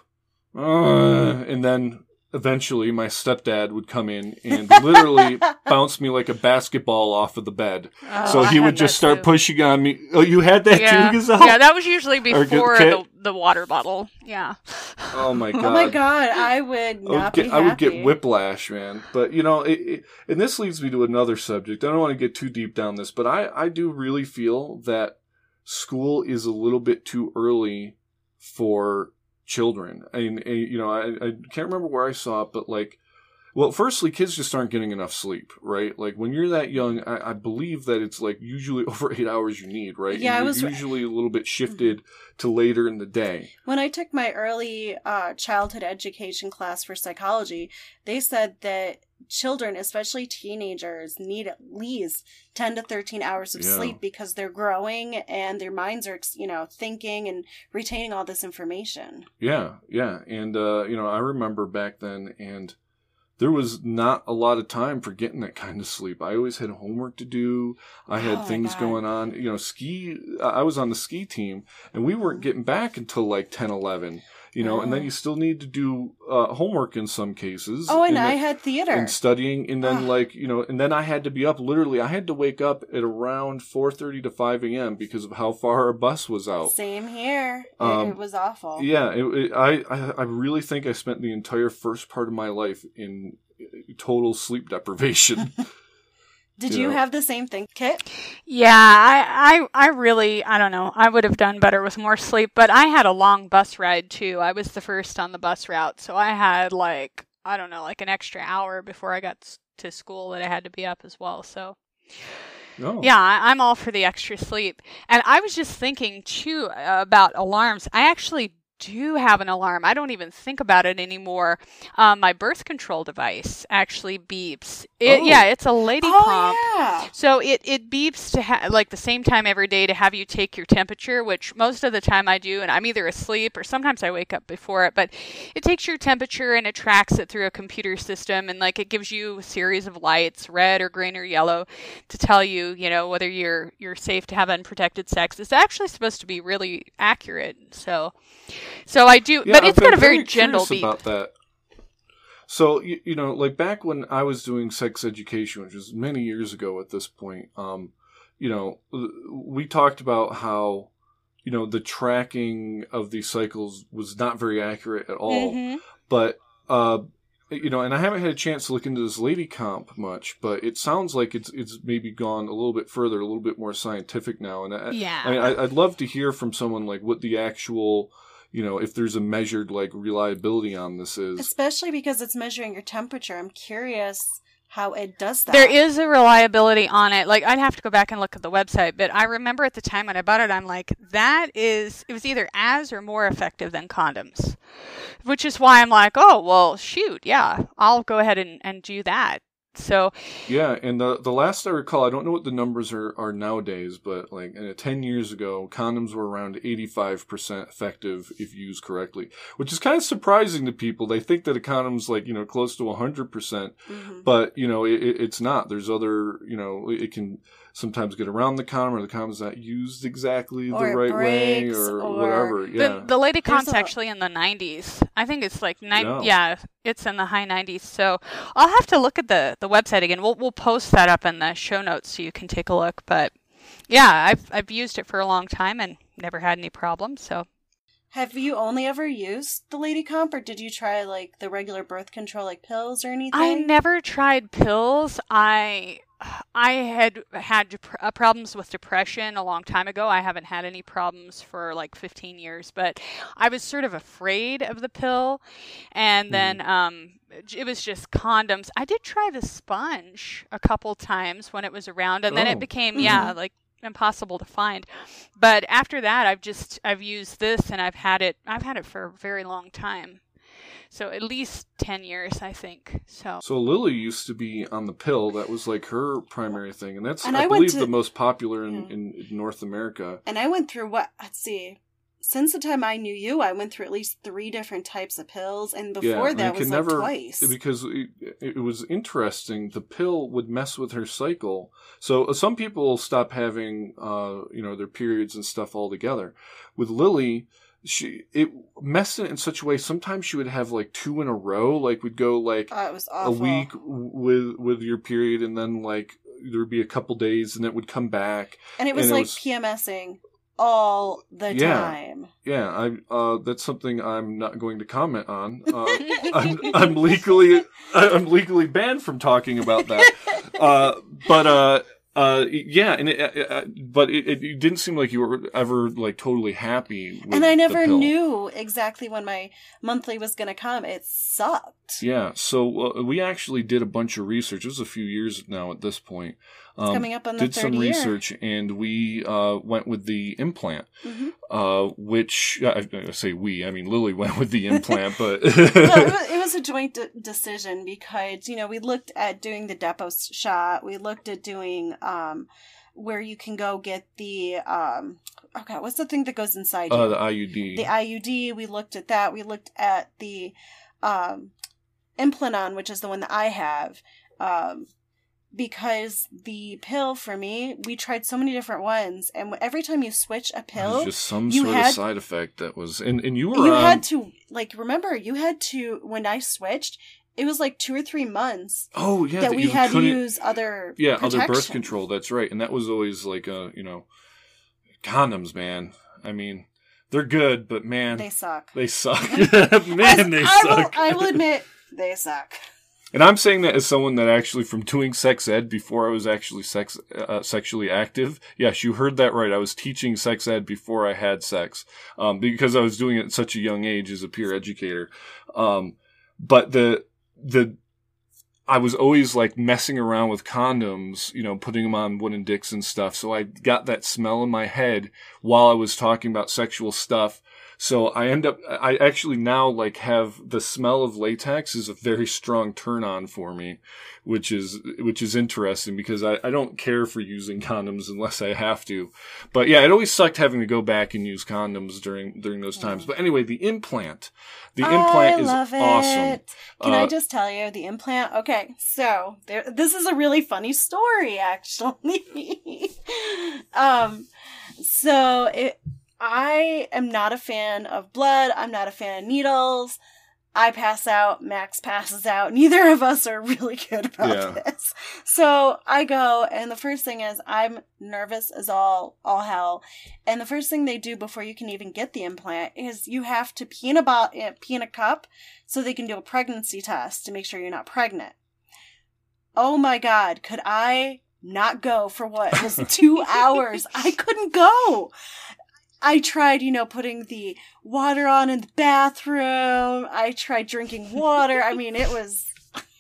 Uh, and then eventually my stepdad would come in and literally bounce me like a basketball off of the bed. Oh, so he I would had just that start too. pushing on me. Oh, you had that Yeah. too, Gazelle? Yeah, that was usually before okay. the, the water bottle. Yeah. Oh my god. Oh my god, I would I would, not get, be I would get happy. whiplash, man. But, you know, it, it, and this leads me to another subject. I don't want to get too deep down this, but I, I do really feel that school is a little bit too early for children. I mean, you know, I, I can't remember where I saw it, but, like, well, firstly, kids just aren't getting enough sleep, right? Like, when you're that young, I, I believe that it's, like, usually over eight hours you need, right? Yeah, you're I was- usually a little bit shifted to later in the day. When I took my early uh, childhood education class for psychology, they said that children, especially teenagers, need at least ten to thirteen hours of Yeah. sleep because they're growing and their minds are, you know, thinking and retaining all this information. Yeah, yeah. And, uh, you know, I remember back then, and there was not a lot of time for getting that kind of sleep. I always had homework to do. I had Oh my things God. going on. You know, ski, I was on the ski team, and we weren't getting back until like ten, eleven. You know, and then Oh. you still need to do uh, homework in some cases. Oh, and, and I then- had theater. and studying, and then Ugh. like, you know, and then I had to be up, literally, I had to wake up at around four thirty to five a.m. because of how far our bus was out. Same here. It- Um, it, was awful. Yeah, it, it, I, I I really think I spent the entire first part of my life in total sleep deprivation. Did you you know. have the same thing, Kit? Yeah, I, I, I really, I don't know. I would have done better with more sleep, but I had a long bus ride too. I was the first on the bus route, so I had like, I don't know, like an extra hour before I got s- to school that I had to be up as well. So, No. yeah, I, I'm all for the extra sleep. And I was just thinking too uh, about alarms. I actually do have an alarm. I don't even think about it anymore. Um, my birth control device actually beeps. It, Oh. Yeah, it's a lady Oh, prompt. yeah. So it, it beeps to ha- like the same time every day to have you take your temperature, which most of the time I do, and I'm either asleep or sometimes I wake up before it, but it takes your temperature and it tracks it through a computer system, and like it gives you a series of lights, red or green or yellow, to tell you, you know, whether you're you're safe to have unprotected sex. It's actually supposed to be really accurate. So so I do, Yeah, but I've it's got been a very curious gentle beep. about that. So, you, you know, like back when I was doing sex education, which was many years ago at this point, um, you know, we talked about how, you know, the tracking of these cycles was not very accurate at all. Mhm. But, uh, you know, and I haven't had a chance to look into this lady comp much, but it sounds like it's it's maybe gone a little bit further, a little bit more scientific now. And I, Yeah. I mean, I, I'd love to hear from someone like what the actual, you know, if there's a measured like reliability on this is. Especially because it's measuring your temperature. I'm curious how it does that. There is a reliability on it. Like, I'd have to go back and look at the website, but I remember at the time when I bought it, I'm like, that is, it was either as or more effective than condoms. Which is why I'm like, oh, well, shoot, yeah, I'll go ahead and, and do that. So, Yeah, and the the last I recall, I don't know what the numbers are, are nowadays, but like uh, ten years ago, condoms were around eighty-five percent effective if used correctly, which is kind of surprising to people. They think that a condom's like, you know, close to one hundred percent, Mhm. but, you know, it, it, it's not. There's other, you know, it can sometimes get around the condom, or the condom's not used exactly the Or it right way, breaks, or, or- whatever. Yeah. the, the Lady There's Con's a- actually in the nineties. I think it's like, nine, Yeah. yeah, it's in the high nineties. So, I'll have to look at the, the website again. We'll, we'll post that up in the show notes so you can take a look. But, yeah, I've, I've used it for a long time and never had any problems, so. Have you only ever used the Lady Comp, or did you try like the regular birth control, like pills or anything? I never tried pills. I I had had dep- uh, problems with depression a long time ago. I haven't had any problems for like fifteen years, but I was sort of afraid of the pill. And then Mm. um, it was just condoms. I did try the sponge a couple times when it was around, and then Oh. it became, yeah, like impossible to find. But after that, I've just, I've used this, and I've had it, I've had it for a very long time. So at least ten years, I think. So So Lily used to be on the pill. That was like her primary thing, and that's And I, I went believe to- the most popular in, Yeah. in North America. And I went through what, let's see, since the time I knew you, I went through at least three different types of pills. And before and that I was could like never, twice. because it, it was interesting. The pill would mess with her cycle. So uh, some people stop having, uh, you know, their periods and stuff altogether. With Lily, she it messed it in such a way. Sometimes she would have like two in a row. Like we'd go like Oh, it was a awful. week with with your period, and then like there would be a couple days, and it would come back. And it was and it like was- PMSing all the Yeah. time. Yeah, I uh, that's something I'm not going to comment on. Uh, I'm I'm legally I'm legally banned from talking about that. Uh, but uh, uh, yeah, and it, uh, uh, but it, it didn't seem like you were ever like totally happy. With And I the never pill. knew exactly when my monthly was going to come. It sucked. Yeah, so uh, we actually did a bunch of research. It was a few years now at this point. It's Um, coming up on the did third some year. research, and we uh, went with the implant, hmm uh, which I, I say we. I mean Lily went with the implant, but well, it, was, it was a joint de- decision because, you know, we looked at doing the depot shot. We looked at doing um, where you can go get the, um, oh God, what's the thing that goes inside uh, you? the I U D. The I U D. We looked at that. We looked at the um, Implanon, which is the one that I have. Um, because the pill for me, we tried so many different ones, and every time you switch a It pill, was just some you sort had- of side effect that was, and, and you were you on, had to, like, remember, you had to, when I switched, it was like two or three months oh yeah, that we you had to couldn't- use other yeah, other birth protection. control. That's right, and that was always like a, you know, condoms, man. I mean, they're good, but man, They suck. they suck. As- man, they I suck. Will, I will admit, they suck. And I'm saying that as someone that actually, from doing sex ed before I was actually sex uh, sexually active. Yes, you heard that right. I was teaching sex ed before I had sex, um, because I was doing it at such a young age as a peer educator. Um, but the the I was always like messing around with condoms, you know, putting them on wooden dicks and stuff. So I got that smell in my head while I was talking about sexual stuff. So I end up, I actually now like have the smell of latex is a very strong turn on for me, which is, which is interesting because I, I don't care for using condoms unless I have to. But yeah, it always sucked having to go back and use condoms during, during those times. But anyway, the implant, the implant I is love it. awesome. Can Uh, I just tell you the implant? Okay, so there, this is a really funny story, actually. um, so it, I am not a fan of blood. I'm not a fan of needles. I pass out. Max passes out. Neither of us are really good about Yeah. this. So I go, and the first thing is I'm nervous as all all hell. And the first thing they do before you can even get the implant is you have to pee in a bo- eh, pee in a cup so they can do a pregnancy test to make sure you're not pregnant. Oh my God, could I not go for what was two hours? I couldn't go. I tried, you know, putting the water on in the bathroom. I tried drinking water. I mean, it was,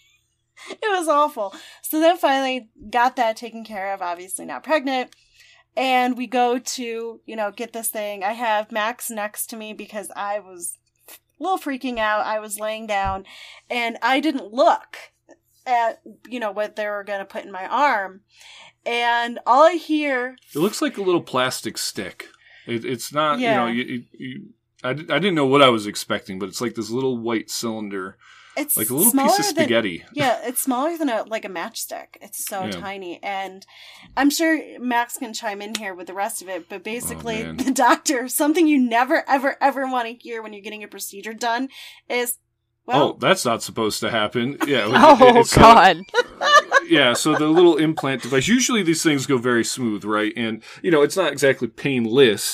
it was awful. So then finally got that taken care of, obviously not pregnant. And we go to, you know, get this thing. I have Max next to me because I was a little freaking out. I was laying down and I didn't look at, you know, what they were going to put in my arm. And all I hear, It looks like a little plastic stick. It, it's not, Yeah. you know, you, you, I, di- I didn't know what I was expecting, but it's like this little white cylinder, it's like a little smaller piece of than- spaghetti. Yeah, it's smaller than a like a matchstick. It's so Yeah. tiny, and I'm sure Max can chime in here with the rest of it. But basically, Oh, man. the doctor, something you never, ever, ever want to hear when you're getting a procedure done is, oh, well, that's not supposed to happen. Yeah. it- Oh, it's not- God. yeah, so the little implant device, usually these things go very smooth, right? And, you know, it's not exactly painless,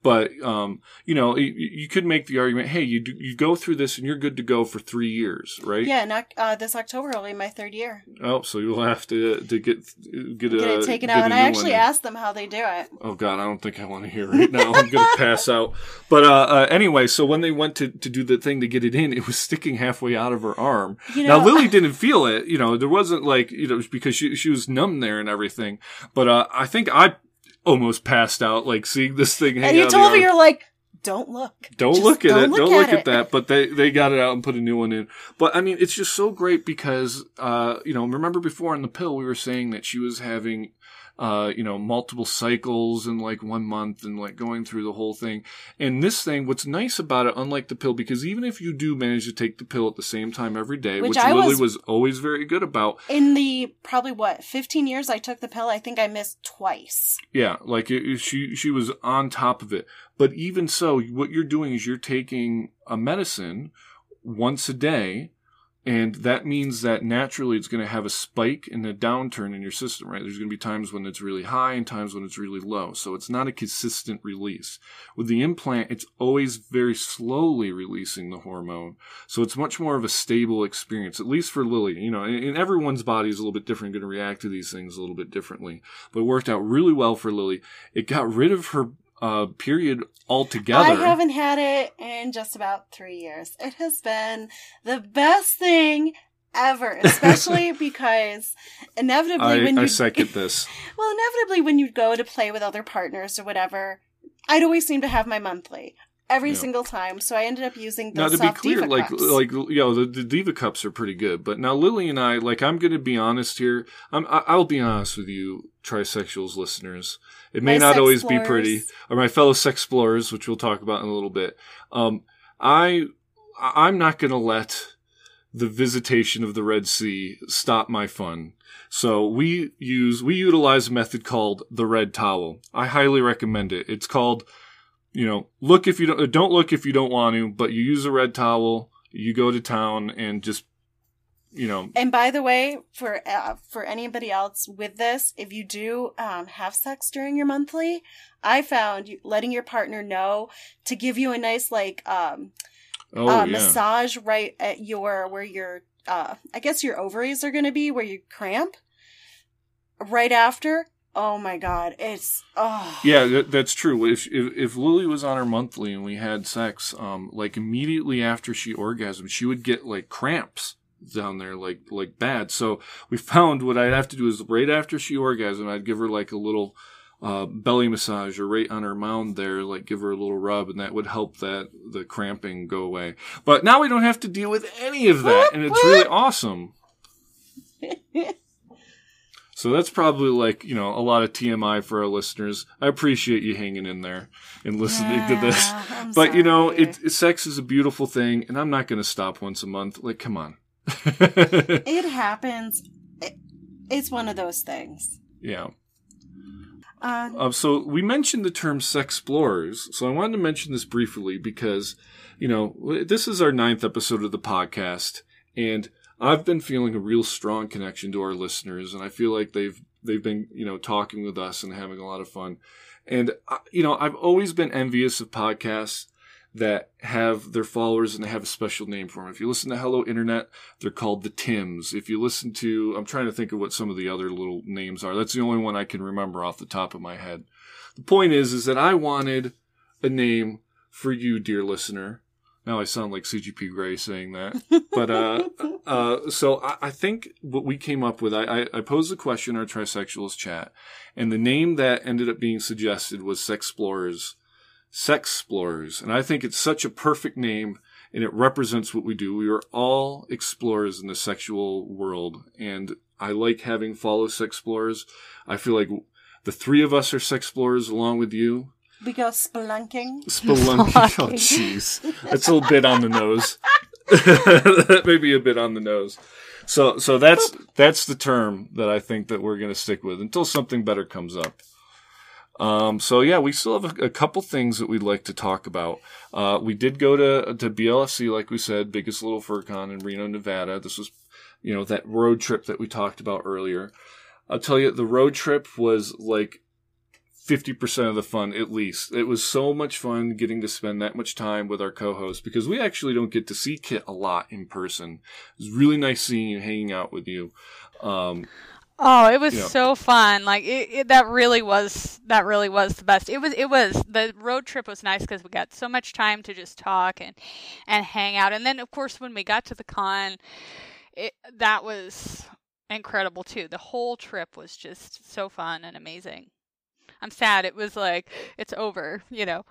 But, um, you know, you, you could make the argument, hey, you do, you go through this and you're good to go for three years, right? Yeah, and uh, this October will be my third year. Oh, so you'll have to to get get, a, get it taken get out. And I actually one. asked them how they do it. Oh, God, I don't think I want to hear right now. I'm going to pass out. But uh, uh, anyway, so when they went to, to do the thing to get it in, it was sticking halfway out of her arm. You know, now, Lily didn't feel it. You know, there wasn't like, you know, because she, she was numb there and everything. But uh, I think I almost passed out, like, seeing this thing hang out. And you of told the me, arm. you're like, don't look. Don't Just look at don't it. Look don't at look it. at that. But they, they got it out and put a new one in. But I mean, it's just so great because, uh, you know, remember before on the pill, we were saying that she was having, uh, you know, multiple cycles in like one month and like going through the whole thing. And this thing, what's nice about it, unlike the pill, because even if you do manage to take the pill at the same time every day, which, which I Lily was, was always very good about. In the probably what, fifteen years I took the pill, I think I missed twice. Yeah, like it, she, she was on top of it. But even so, what you're doing is you're taking a medicine once a day, and that means that naturally it's going to have a spike and a downturn in your system, right? There's going to be times when it's really high and times when it's really low. So it's not a consistent release. With the implant, it's always very slowly releasing the hormone. So it's much more of a stable experience, at least for Lily. You know, and, and everyone's body is a little bit different, going to react to these things a little bit differently. But it worked out really well for Lily. It got rid of her Uh, period altogether. I haven't had it in just about three years. It has been the best thing ever, especially because inevitably I, when you I second this. Well, inevitably when you go to play with other partners or whatever, I'd always seem to have my monthly every yeah. single time. So I ended up using those now, to soft be clear, Diva like, cups. like, you know, the, the Diva cups are pretty good. But now Lily and I, like, I'm going to be honest here. I'm, I, I'll be honest with you, Trisexuals listeners. It may my not always explorers. be pretty, or my fellow sex explorers, which we'll talk about in a little bit. Um, I, I'm not going to let the visitation of the Red Sea stop my fun. So we use, we utilize a method called the red towel. I highly recommend it. It's called, you know, look if you don't, don't look if you don't want to, but you use a red towel, you go to town and just, you know. And by the way, for uh, for anybody else with this, if you do um, have sex during your monthly, I found you, letting your partner know to give you a nice like um, oh, uh, yeah. massage right at your where your uh, I guess your ovaries are going to be where you cramp right after. Oh my God, it's oh yeah, that, that's true. If, if if Lily was on her monthly and we had sex, um, like immediately after she orgasmed, she would get like cramps down there, like like bad. So we found what I'd have to do is right after she orgasmed, I'd give her like a little uh, belly massage or right on her mound there, like give her a little rub, and that would help that the cramping go away. But now we don't have to deal with any of that, and it's really awesome. So that's probably like, you know, a lot of T M I for our listeners. I appreciate you hanging in there and listening yeah, to this. I'm but, you know, sorry. it, it, sex is a beautiful thing, and I'm not going to stop once a month. Like, come on. It happens. It, it's one of those things. Yeah. Uh, Uh, so we mentioned the term sex explorers. So I wanted to mention this briefly because, you know, this is our ninth episode of the podcast, and I've been feeling a real strong connection to our listeners, and I feel like they've they've been, you know, talking with us and having a lot of fun. And, you know, I've always been envious of podcasts that have their followers and they have a special name for them. If you listen to Hello Internet, they're called the Tims. If you listen to, I'm trying to think of what some of the other little names are. That's the only one I can remember off the top of my head. The point is, is that I wanted a name for you, dear listener. Now I sound like C G P Grey saying that. But, uh, uh, so I, I think what we came up with, I, I, I posed the question in our Trisexuals chat, and the name that ended up being suggested was Sex Explorers. Sex Explorers. And I think it's such a perfect name, and it represents what we do. We are all explorers in the sexual world, and I like having follow Sex Explorers. I feel like the three of us are Sex Explorers along with you. we go spelunking. Spelunking. Oh, jeez. That's a little bit on the nose. That may be a bit on the nose. So, so that's, that's the term that I think that we're going to stick with until something better comes up. Um, so yeah, we still have a, a couple things that we'd like to talk about. Uh, we did go to, to B L S C, like we said, biggest little fur con in Reno, Nevada. This was, you know, that road trip that we talked about earlier. I'll tell you, the road trip was like fifty percent of the fun, at least. It was so much fun getting to spend that much time with our co-host, because we actually don't get to see Kit a lot in person. It was really nice seeing you, hanging out with you. Um, Oh, it was you know. so fun. Like it, it, that really was, that really was the best. It was, it was, the road trip was nice because we got so much time to just talk and, and hang out. And then of course, when we got to the con, it, that was incredible too. The whole trip was just so fun and amazing. I'm sad. It was like, it's over, you know?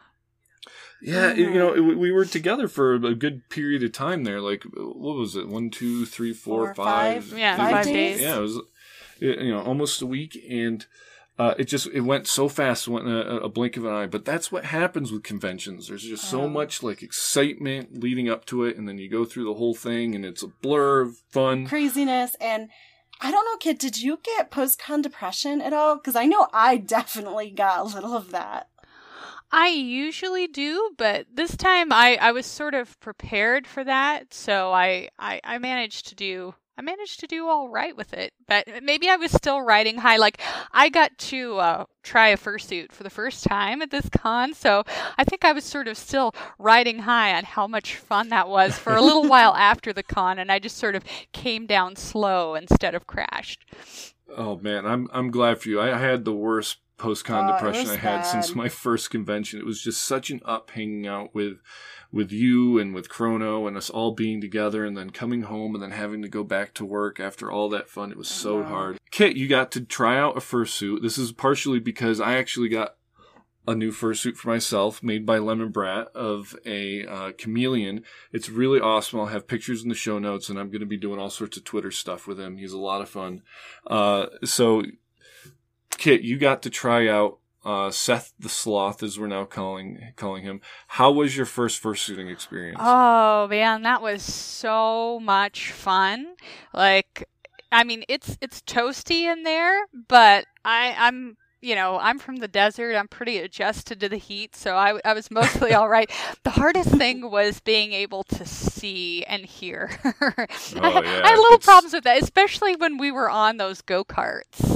Yeah, you know, it, we were together for a good period of time there. Like, what was it? One, two, three, four, Four, five. five, Yeah, five five days. days. Yeah, it was, you know, almost a week, and uh, it just it went so fast, it went in a, a blink of an eye. But that's what happens with conventions. There's just so Oh. much like excitement leading up to it, and then you go through the whole thing, and it's a blur of fun. Craziness. And I don't know, Kit, did you get post-con depression at all? Because I know I definitely got a little of that. I usually do, but this time I, I was sort of prepared for that, so I, I, I managed to do I managed to do all right with it. But maybe I was still riding high. Like I got to uh, try a fursuit for the first time at this con, so I think I was sort of still riding high on how much fun that was for a little while after the con, and I just sort of came down slow instead of crashed. Oh man, I'm I'm glad for you. I, I had the worst post-con Oh, it depression was I had bad. since my first convention. It was just such an up hanging out with with you and with Chrono and us all being together, and then coming home and then having to go back to work after all that fun. It was so know. hard. Kit, you got to try out a fursuit. This is partially because I actually got a new fursuit for myself made by Lemon Brat of a uh, chameleon. It's really awesome. I'll have pictures in the show notes, and I'm going to be doing all sorts of Twitter stuff with him. He's a lot of fun. Uh, so, Kit, you got to try out uh, Seth the Sloth, as we're now calling calling him. How was your first fursuiting experience? Oh man, that was so much fun. Like, I mean, it's it's toasty in there, but I I'm you know I'm from the desert. I'm pretty adjusted to the heat, so I I was mostly all right. The hardest thing was being able to see and hear. I, Oh, had, yeah, I had little it's- problems with that, especially when we were on those go karts.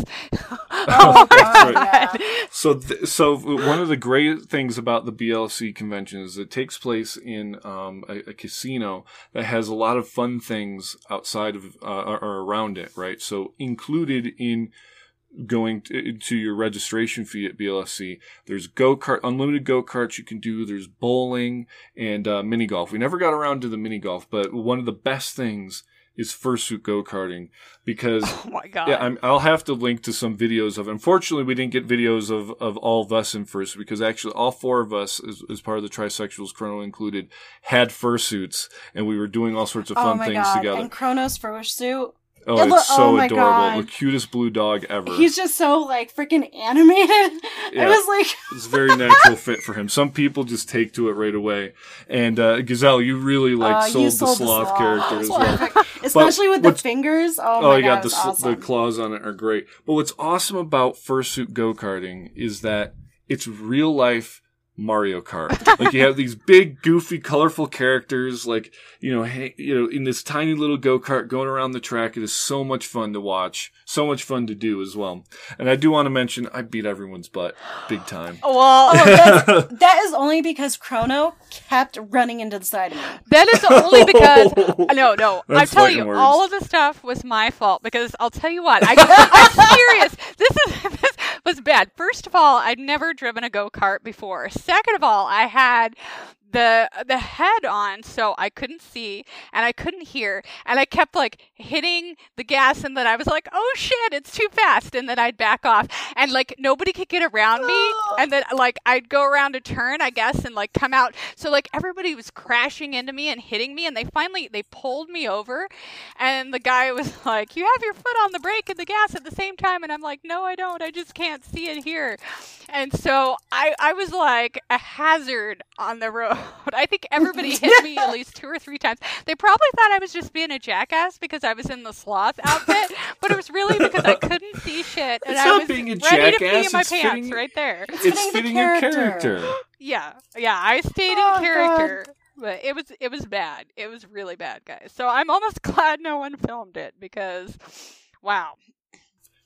Oh, That's God, right. yeah. So, th- so one of the great things about the B L C convention is it takes place in um, a, a casino that has a lot of fun things outside of uh, or, or around it, right? So, included in going to, to your registration fee at B L S C, there's go kart, unlimited go karts you can do. There's bowling and uh, mini golf. We never got around to the mini golf, but one of the best things is fursuit go karting because. Oh my god! Yeah, I'm, I'll have to link to some videos of it. Unfortunately, we didn't get videos of, of all of us in fursuit because actually all four of us, as, as part of the Trisexuals, Chrono included, had fursuits, and we were doing all sorts of Oh fun my things God. together. And Chronos fursuit. Oh, It it's look- so oh my adorable. God. The cutest blue dog ever. He's just so, like, freaking animated. Yeah. It was like, It's a very natural fit for him. Some people just take to it right away. And uh, Gazelle, you really like uh, sold, you the sold sloth, sloth. character as well. Perfect. Especially with the what's- fingers. Oh, Oh, my you God, got the it was sl- awesome. the claws on it are great. But what's awesome about fursuit go karting is that it's real life Mario Kart. Like you have these big, goofy, colorful characters, like you know, hey, you know, in this tiny little go kart going around the track. It is so much fun to watch, so much fun to do as well. And I do want to mention, I beat everyone's butt big time. Well, Oh, that's, that is only because Chrono kept running into the side of me. that is only because no, no. I'm That's telling fighting you, words. all of the stuff was my fault because I'll tell you what. I, I'm serious. This is this was bad. First of all, I'd never driven a go kart before. Second of all, I had the the head on, so I couldn't see and I couldn't hear, and I kept like hitting the gas, and then I was like, "Oh shit, it's too fast," and then I'd back off, and like nobody could get around me, and then like I'd go around a turn, I guess, and like come out, so like everybody was crashing into me and hitting me, and they finally they pulled me over, and the guy was like, "You have your foot on the brake and the gas at the same time," and I'm like, "No, I don't. I just can't see it here," and so I I was like a hazard on the road. I think everybody hit me at least two or three times. They probably thought I was just being a jackass because I was in the sloth outfit, but it was really because I couldn't see shit, and It's I not was being a ready to pee jackass, in my it's pants fitting- right there. It's fitting the fitting your character. character. Yeah, yeah, I stayed Oh, in character, but it was it was bad. It was really bad, guys. So I'm almost glad no one filmed it because, wow.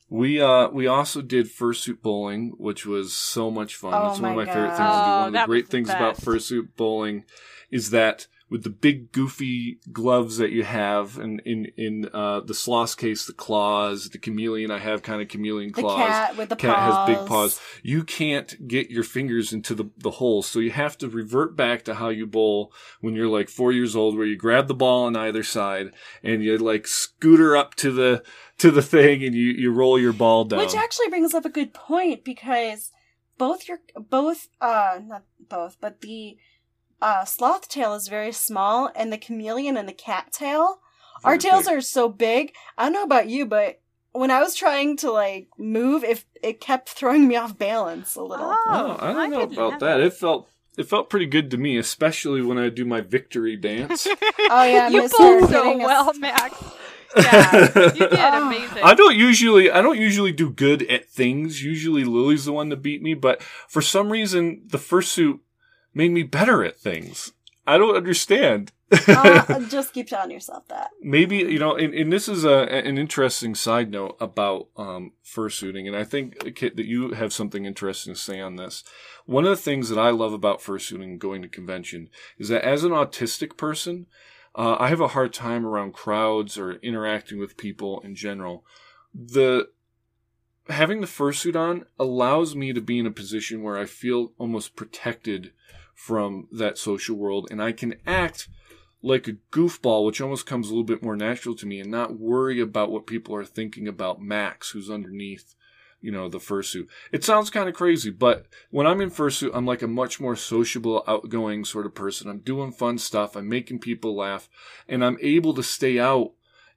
We uh we also did fursuit bowling, which was so much fun. Oh it's one of my my favorite God. things to do. Oh, One of the that great was the things about best. fursuit bowling is that with the big goofy gloves that you have, and in in uh, the sloth case, the claws, the chameleon, I have kind of chameleon The claws. cat with the cat paws. has big paws. You can't get your fingers into the, the hole, so you have to revert back to how you bowl when you're like four years old, where you grab the ball on either side and you like scooter up to the to the thing and you, you roll your ball down. Which actually brings up a good point, because both your both uh not both, but the uh sloth tail is very small, and the chameleon and the cat tail, our Very tails big. are so big. I don't know about you, but when I was trying to like move, if it kept throwing me off balance a little. Oh, Oh, I don't I know didn't about have that. that. It felt it felt pretty good to me, especially when I do my victory dance. Oh yeah, You Mister bowled so hitting us- well, Max. Yeah, you did Oh. amazing. I don't usually I don't usually do good at things. Usually Lily's the one to beat me, but for some reason the fursuit made me better at things. I don't understand. uh, just keep telling yourself that. Maybe, you know, and, and this is a, an interesting side note about um, fursuiting, and I think, Kit, that you have something interesting to say on this. One of the things that I love about fursuiting and going to convention is that as an autistic person, uh, I have a hard time around crowds or interacting with people in general. The having the fursuit on allows me to be in a position where I feel almost protected from that social world, and I can act like a goofball, which almost comes a little bit more natural to me, and not worry about what people are thinking about Max, who's underneath, you know, the fursuit. It sounds kind of crazy, but when I'm in fursuit, I'm like a much more sociable, outgoing sort of person. I'm doing fun stuff. I'm making people laugh, and I'm able to stay out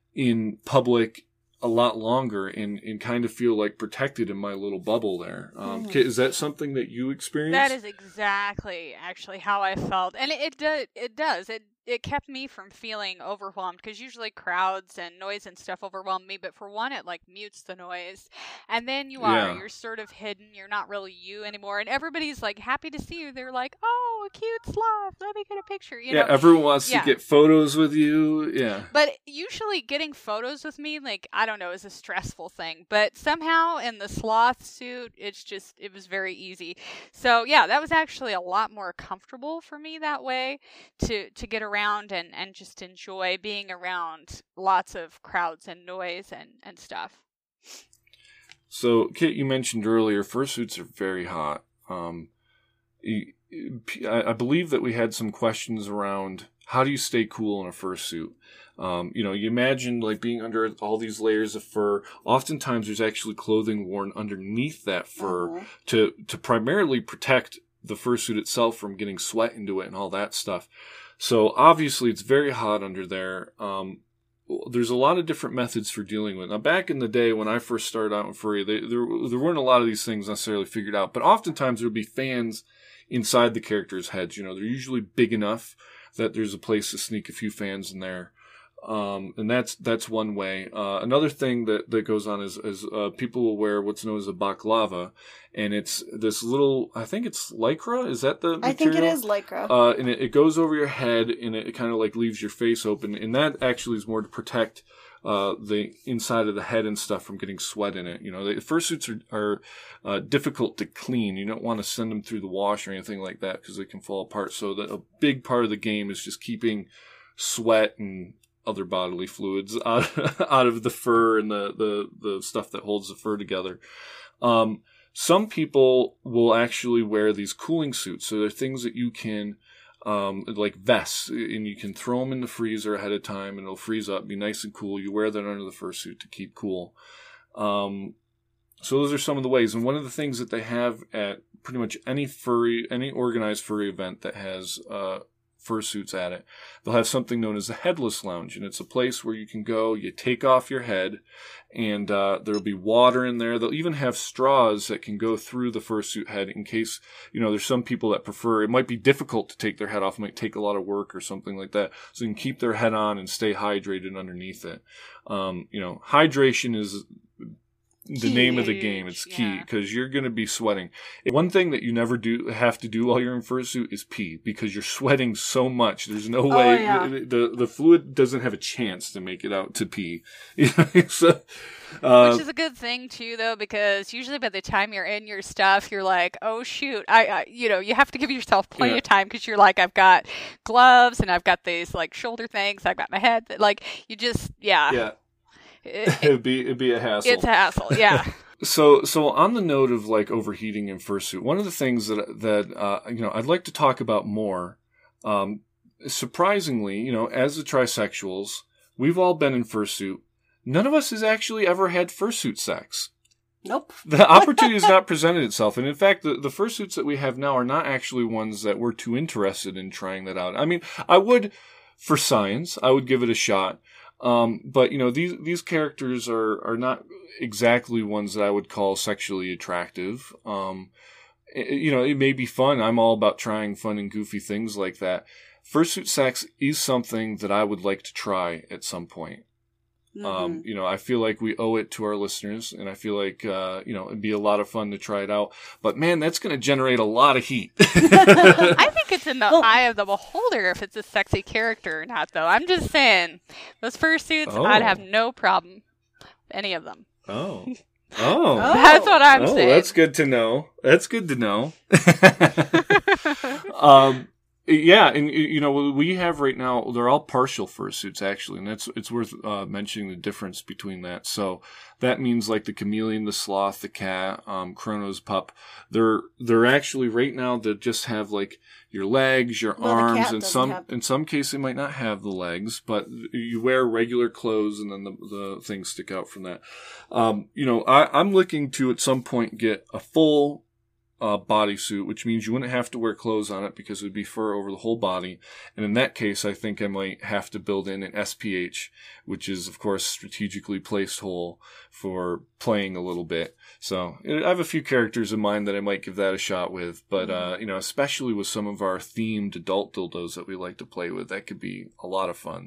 in public a lot longer and, and kind of feel like protected in my little bubble there. Um, Mhm. Kit, is that something that you experience? That is exactly actually how I felt, and it it, do, it does it. It kept me from feeling overwhelmed, because usually crowds and noise and stuff overwhelm me, but for one, it like mutes the noise, and then you are Yeah. you're sort of hidden. You're not really you anymore, and everybody's like happy to see you. They're like, "Oh, a cute sloth. Let me get a picture." You yeah, know, everyone wants yeah. to get photos with you. Yeah. But usually getting photos with me, like, I don't know, is a stressful thing. But somehow in the sloth suit, it's just, it was very easy. So yeah, that was actually a lot more comfortable for me that way to, to get around and, and just enjoy being around lots of crowds and noise and, and stuff. So, Kit, you mentioned earlier, fursuits are very hot. Um, you- I I believe that we had some questions around how do you stay cool in a fursuit. Um, you know, you imagine like being under all these layers of fur. Oftentimes, there's actually clothing worn underneath that fur Mhm. to to primarily protect the fursuit itself from getting sweat into it and all that stuff. So obviously, it's very hot under there. Um, there's a lot of different methods for dealing with it. Now, back in the day when I first started out in furry, they, there there weren't a lot of these things necessarily figured out. But oftentimes there would be fans inside the characters' heads. You know, they're usually big enough that there's a place to sneak a few fans in there. Um, and that's that's one way. Uh, another thing that, that goes on is, is uh, people will wear what's known as a baklava, and it's this little, I think it's lycra. Is that the material? I think it is lycra. Uh, and it, it goes over your head, and it, it kind of like leaves your face open, and that actually is more to protect uh, the inside of the head and stuff from getting sweat in it. You know, the fursuits are, are uh, difficult to clean. You don't want to send them through the wash or anything like that because they can fall apart. So that a big part of the game is just keeping sweat and other bodily fluids out, out of the fur and the, the, the stuff that holds the fur together. Um, some people will actually wear these cooling suits. So they're things that you can, um, like vests, and you can throw them in the freezer ahead of time and it'll freeze up, be nice and cool. You wear that under the fursuit to keep cool. Um, so those are some of the ways. And one of the things that they have at pretty much any furry, any organized furry event that has, uh, fursuits at it, they'll have something known as the Headless Lounge, and it's a place where you can go, you take off your head, and uh, there'll be water in there. They'll even have straws that can go through the fursuit head in case, you know, there's some people that prefer, it might be difficult to take their head off, it might take a lot of work or something like that, so you can keep their head on and stay hydrated underneath it. Um, you know, hydration is the Key. name of the game. It's key Yeah. because you're going to be sweating. One thing that you never do have to do while you're in fursuit is pee because you're sweating so much. There's no Oh, way yeah. the, the the fluid doesn't have a chance to make it out to pee. You know, so Uh, Which is a good thing too, though, because usually by the time you're in your stuff, you're like, "Oh shoot!" I, I you know, you have to give yourself plenty Yeah. of time because you're like, "I've got gloves and I've got these like shoulder things. I've got my head." Like you just, yeah, yeah, It- it'd be it'd be a hassle. it's a hassle. Yeah. So, so on the note of like overheating in fursuit, one of the things that that uh, you know I'd like to talk about more. Um, surprisingly, you know, as the trisexuals, we've all been in fursuit. None of us has actually ever had fursuit sex. Nope. The opportunity has not presented itself, and in fact, the the fursuits that we have now are not actually ones that we're too interested in trying that out. I mean, I would, for science, I would give it a shot. Um, but you know, these these characters are are not exactly ones that I would call sexually attractive. Um, it, you know, it may be fun. I'm all about trying fun and goofy things like that. Fursuit sex is something that I would like to try at some point. Mhm. Um, you know, I feel like we owe it to our listeners, and I feel like, uh, you know, it'd be a lot of fun to try it out. But man, that's going to generate a lot of heat. I think it's in the Well- eye of the beholder if it's a sexy character or not, though. I'm just saying, those fursuits, Oh. I'd have no problem with any of them. Oh. Oh. Oh. That's what I'm oh, saying. that's good to know. That's good to know. um, yeah, and you know we have right now. They're all partial fursuits actually, and that's it's worth uh, mentioning the difference between that. So that means like the chameleon, the sloth, the cat, um, Chrono's pup. They're they're actually right now they just have like your legs, your Well, the arms, cat and doesn't some have- in some cases they might not have the legs, but you wear regular clothes and then the the things stick out from that. Um, you know, I, I'm looking to at some point get a full uh, bodysuit, which means you wouldn't have to wear clothes on it because it would be fur over the whole body. And in that case, I think I might have to build in an S P H, which is, of course, strategically placed hole for playing a little bit. So I have a few characters in mind that I might give that a shot with. But, uh, you know, especially with some of our themed adult dildos that we like to play with, that could be a lot of fun.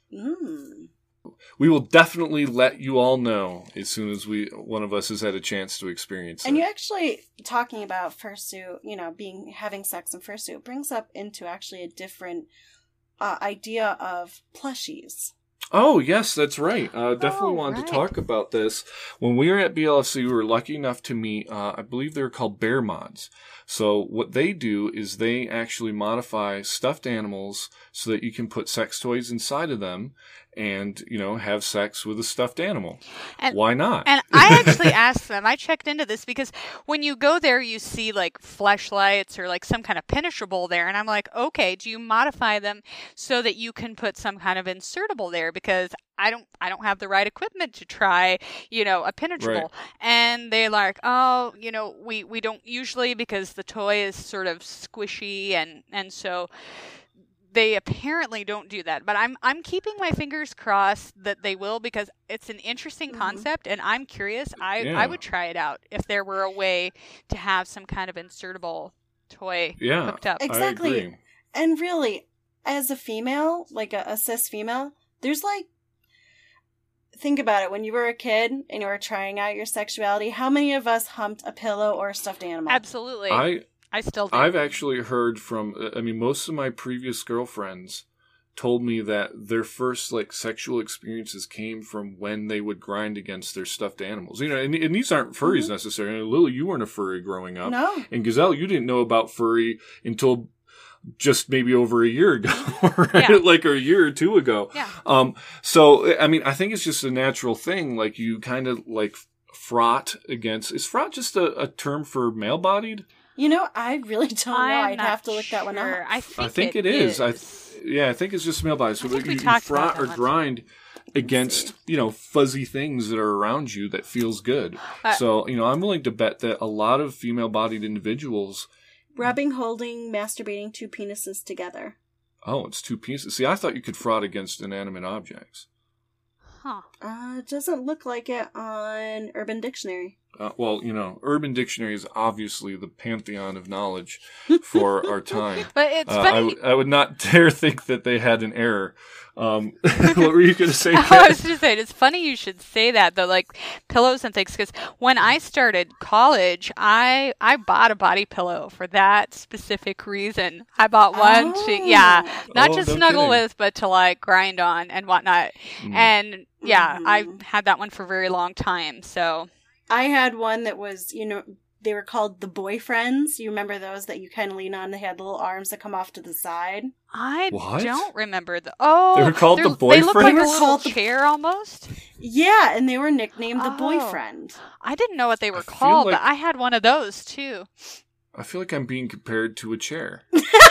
Mm. We will definitely let you all know as soon as we one of us has had a chance to experience And it. you actually talking about fursuit, you know, being having sex in fursuit brings up into actually a different uh, idea of plushies. Oh, yes, that's right. Uh, definitely Oh, wanted right. to talk about this. When we were at B L F C, we were lucky enough to meet, uh, I believe they're called Bear Mods. So what they do is they actually modify stuffed animals so that you can put sex toys inside of them and, you know, have sex with a stuffed animal. And- Why not? And I actually asked them, I checked into this because when you go there, you see like fleshlights or like some kind of penetrable there. And I'm like, okay, do you modify them so that you can put some kind of insertable there? Because I don't, I don't have the right equipment to try, you know, a penetrable. And they're like, oh, you know, we, we don't usually because the toy is sort of squishy. And, and so they apparently don't do that, but I'm I'm keeping my fingers crossed that they will because it's an interesting Mhm. concept and I'm curious. I Yeah. I would try it out if there were a way to have some kind of insertable toy Yeah. hooked up. Exactly. I agree. And really, as a female, like a, a cis female, there's like, think about it. When you were a kid and you were trying out your sexuality, how many of us humped a pillow or a stuffed animal? Absolutely, I, I still do. I've actually heard from, I mean, most of my previous girlfriends told me that their first, like, sexual experiences came from when they would grind against their stuffed animals. You know, and, and these aren't furries Mhm. necessarily. Lily, you weren't a furry growing up. No. And Gazelle, you didn't know about furry until just maybe over a year ago, right? Yeah. Like a year or two ago. Yeah. Um, so, I mean, I think it's just a natural thing. Like, you kind of, like, fraught against, is fraught just a, a term for male-bodied? You know, I really don't know. I'm I'd not have to look that one sure. up. I think, I think it it is. I is. Yeah, I think it's just male bodies. So I think you, we you talked about fraught that or once. grind against, you know, fuzzy things that are around you that feels good. Uh, so, you know, I'm willing to bet that a lot of female-bodied individuals, Rubbing, holding, masturbating two penises together. oh, it's two pieces. See, I thought you could fraud against inanimate objects. Huh. Uh, it doesn't look like it on Urban Dictionary. Uh, well, you know, Urban Dictionary is obviously the pantheon of knowledge for our time. But it's uh, funny. I, w- I would not dare think that they had an error. Um, what were you going to say, I Kat? was just saying, it's funny you should say that, though, like pillows and things, because when I started college, I I bought a body pillow for that specific reason. I bought one Oh. to, yeah, not Oh, just no snuggle kidding. with, but to like grind on and whatnot. Mm. And yeah, I Mhm. had that one for a very long time, so. I had one that was, you know, they were called the boyfriends. You remember those that you kind of lean on? They had little arms that come off to the side. I What? don't remember the. Oh, They were called they're- the They look like boyfriends? a little Called the- chair almost. Yeah, and they were nicknamed the Oh. boyfriend. I didn't know what they were I feel called, like- but I had one of those too. I feel like I'm being compared to a chair.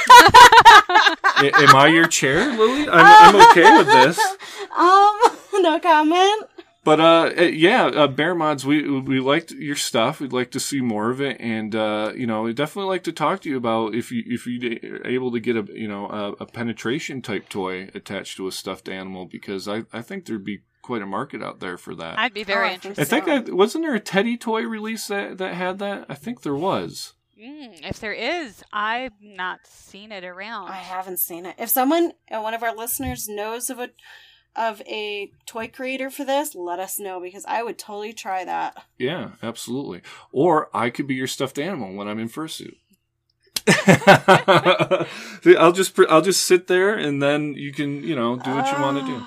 I- am I your chair, Lily? I'm, I'm okay with this. Um, no comment. But uh, uh, yeah, uh, Bear Mods, we we liked your stuff. We'd like to see more of it, and uh, you know, we'd definitely like to talk to you about if you if you're able to get a you know a, a penetration type toy attached to a stuffed animal, because I, I think there'd be quite a market out there for that. I'd be very Oh, I think interested. I think I, wasn't there a Teddy toy release that, that had that? I think there was. Mm, if there is, I've not seen it around. I haven't seen it. If someone, uh, one of our listeners, knows of a of a toy creator for this, let us know, because I would totally try that. Yeah, absolutely. Or I could be your stuffed animal when I'm in fursuit. I'll just pr- I'll just sit there, and then you can you know do what you want to do.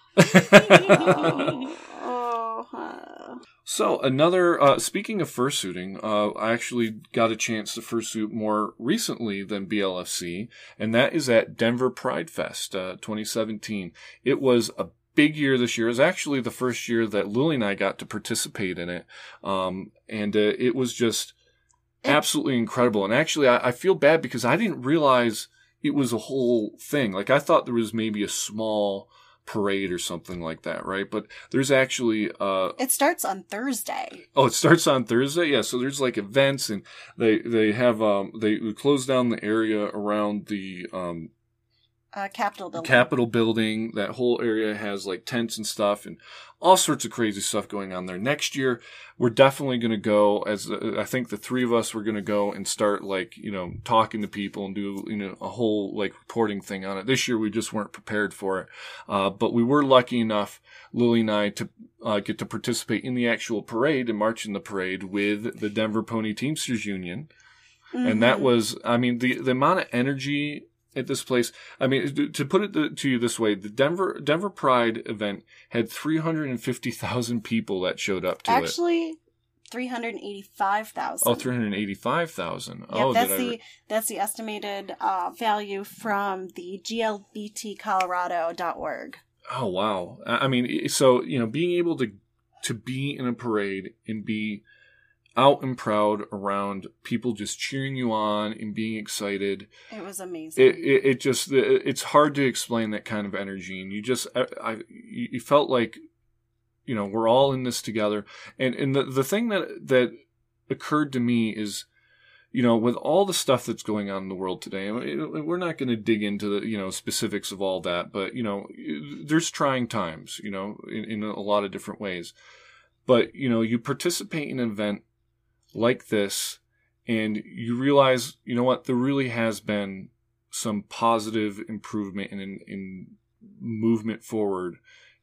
Oh, oh, uh, So another, uh, speaking of fursuiting, uh, I actually got a chance to fursuit more recently than B L F C, and that is at Denver Pride Fest, uh, twenty seventeen. It was a big year this year. It was actually the first year that Lily and I got to participate in it. Um, and, uh, it was just absolutely incredible. And actually, I, I feel bad because I didn't realize it was a whole thing. Like, I thought there was maybe a small parade or something like that, right? But there's actually uh it starts on Thursday. oh, it starts on Thursday. Yeah, so there's like events, and they they have um they close down the area around the um Uh, Capitol building. Capitol building. That whole area has like tents and stuff, and all sorts of crazy stuff going on there. Next year, we're definitely going to go, as uh, I think the three of us were going to go and start like, you know, talking to people and do, you know, a whole like reporting thing on it. This year, we just weren't prepared for it. Uh, but we were lucky enough, Lily and I, to uh, get to participate in the actual parade and march in the parade with the Denver Pony Teamsters Union. And that Mhm. was, I mean, the, the amount of energy at this place. I mean, to put it to you this way, the Denver Denver Pride event had three hundred fifty thousand people that showed up to it. Actually, three hundred eighty-five thousand. Oh, three hundred eighty-five thousand. Yep, Oh, that's did I the re- that's the estimated uh, value from the G L B T Colorado dot org. Oh, wow. I I mean, so, you know, being able to to be in a parade and be out and proud around people just cheering you on and being excited. It was amazing. It, it, it just, it's hard to explain that kind of energy. And you just, I, I you felt like, you know, we're all in this together. And, and the, the thing that, that occurred to me is, you know, with all the stuff that's going on in the world today, we're not going to dig into the, you know, specifics of all that, but, you know, there's trying times, you know, in, in a lot of different ways. But, you know, you participate in an event like this, and you realize, you know what, there really has been some positive improvement in, in, in movement forward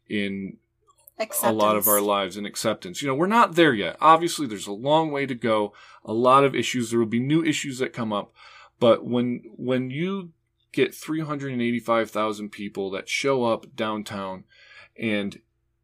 in a lot of our lives and acceptance. You know, we're not there yet. Obviously, there's a long way to go. A lot of issues. There will be new issues that come up. But when when you get three hundred eighty-five thousand people that show up downtown and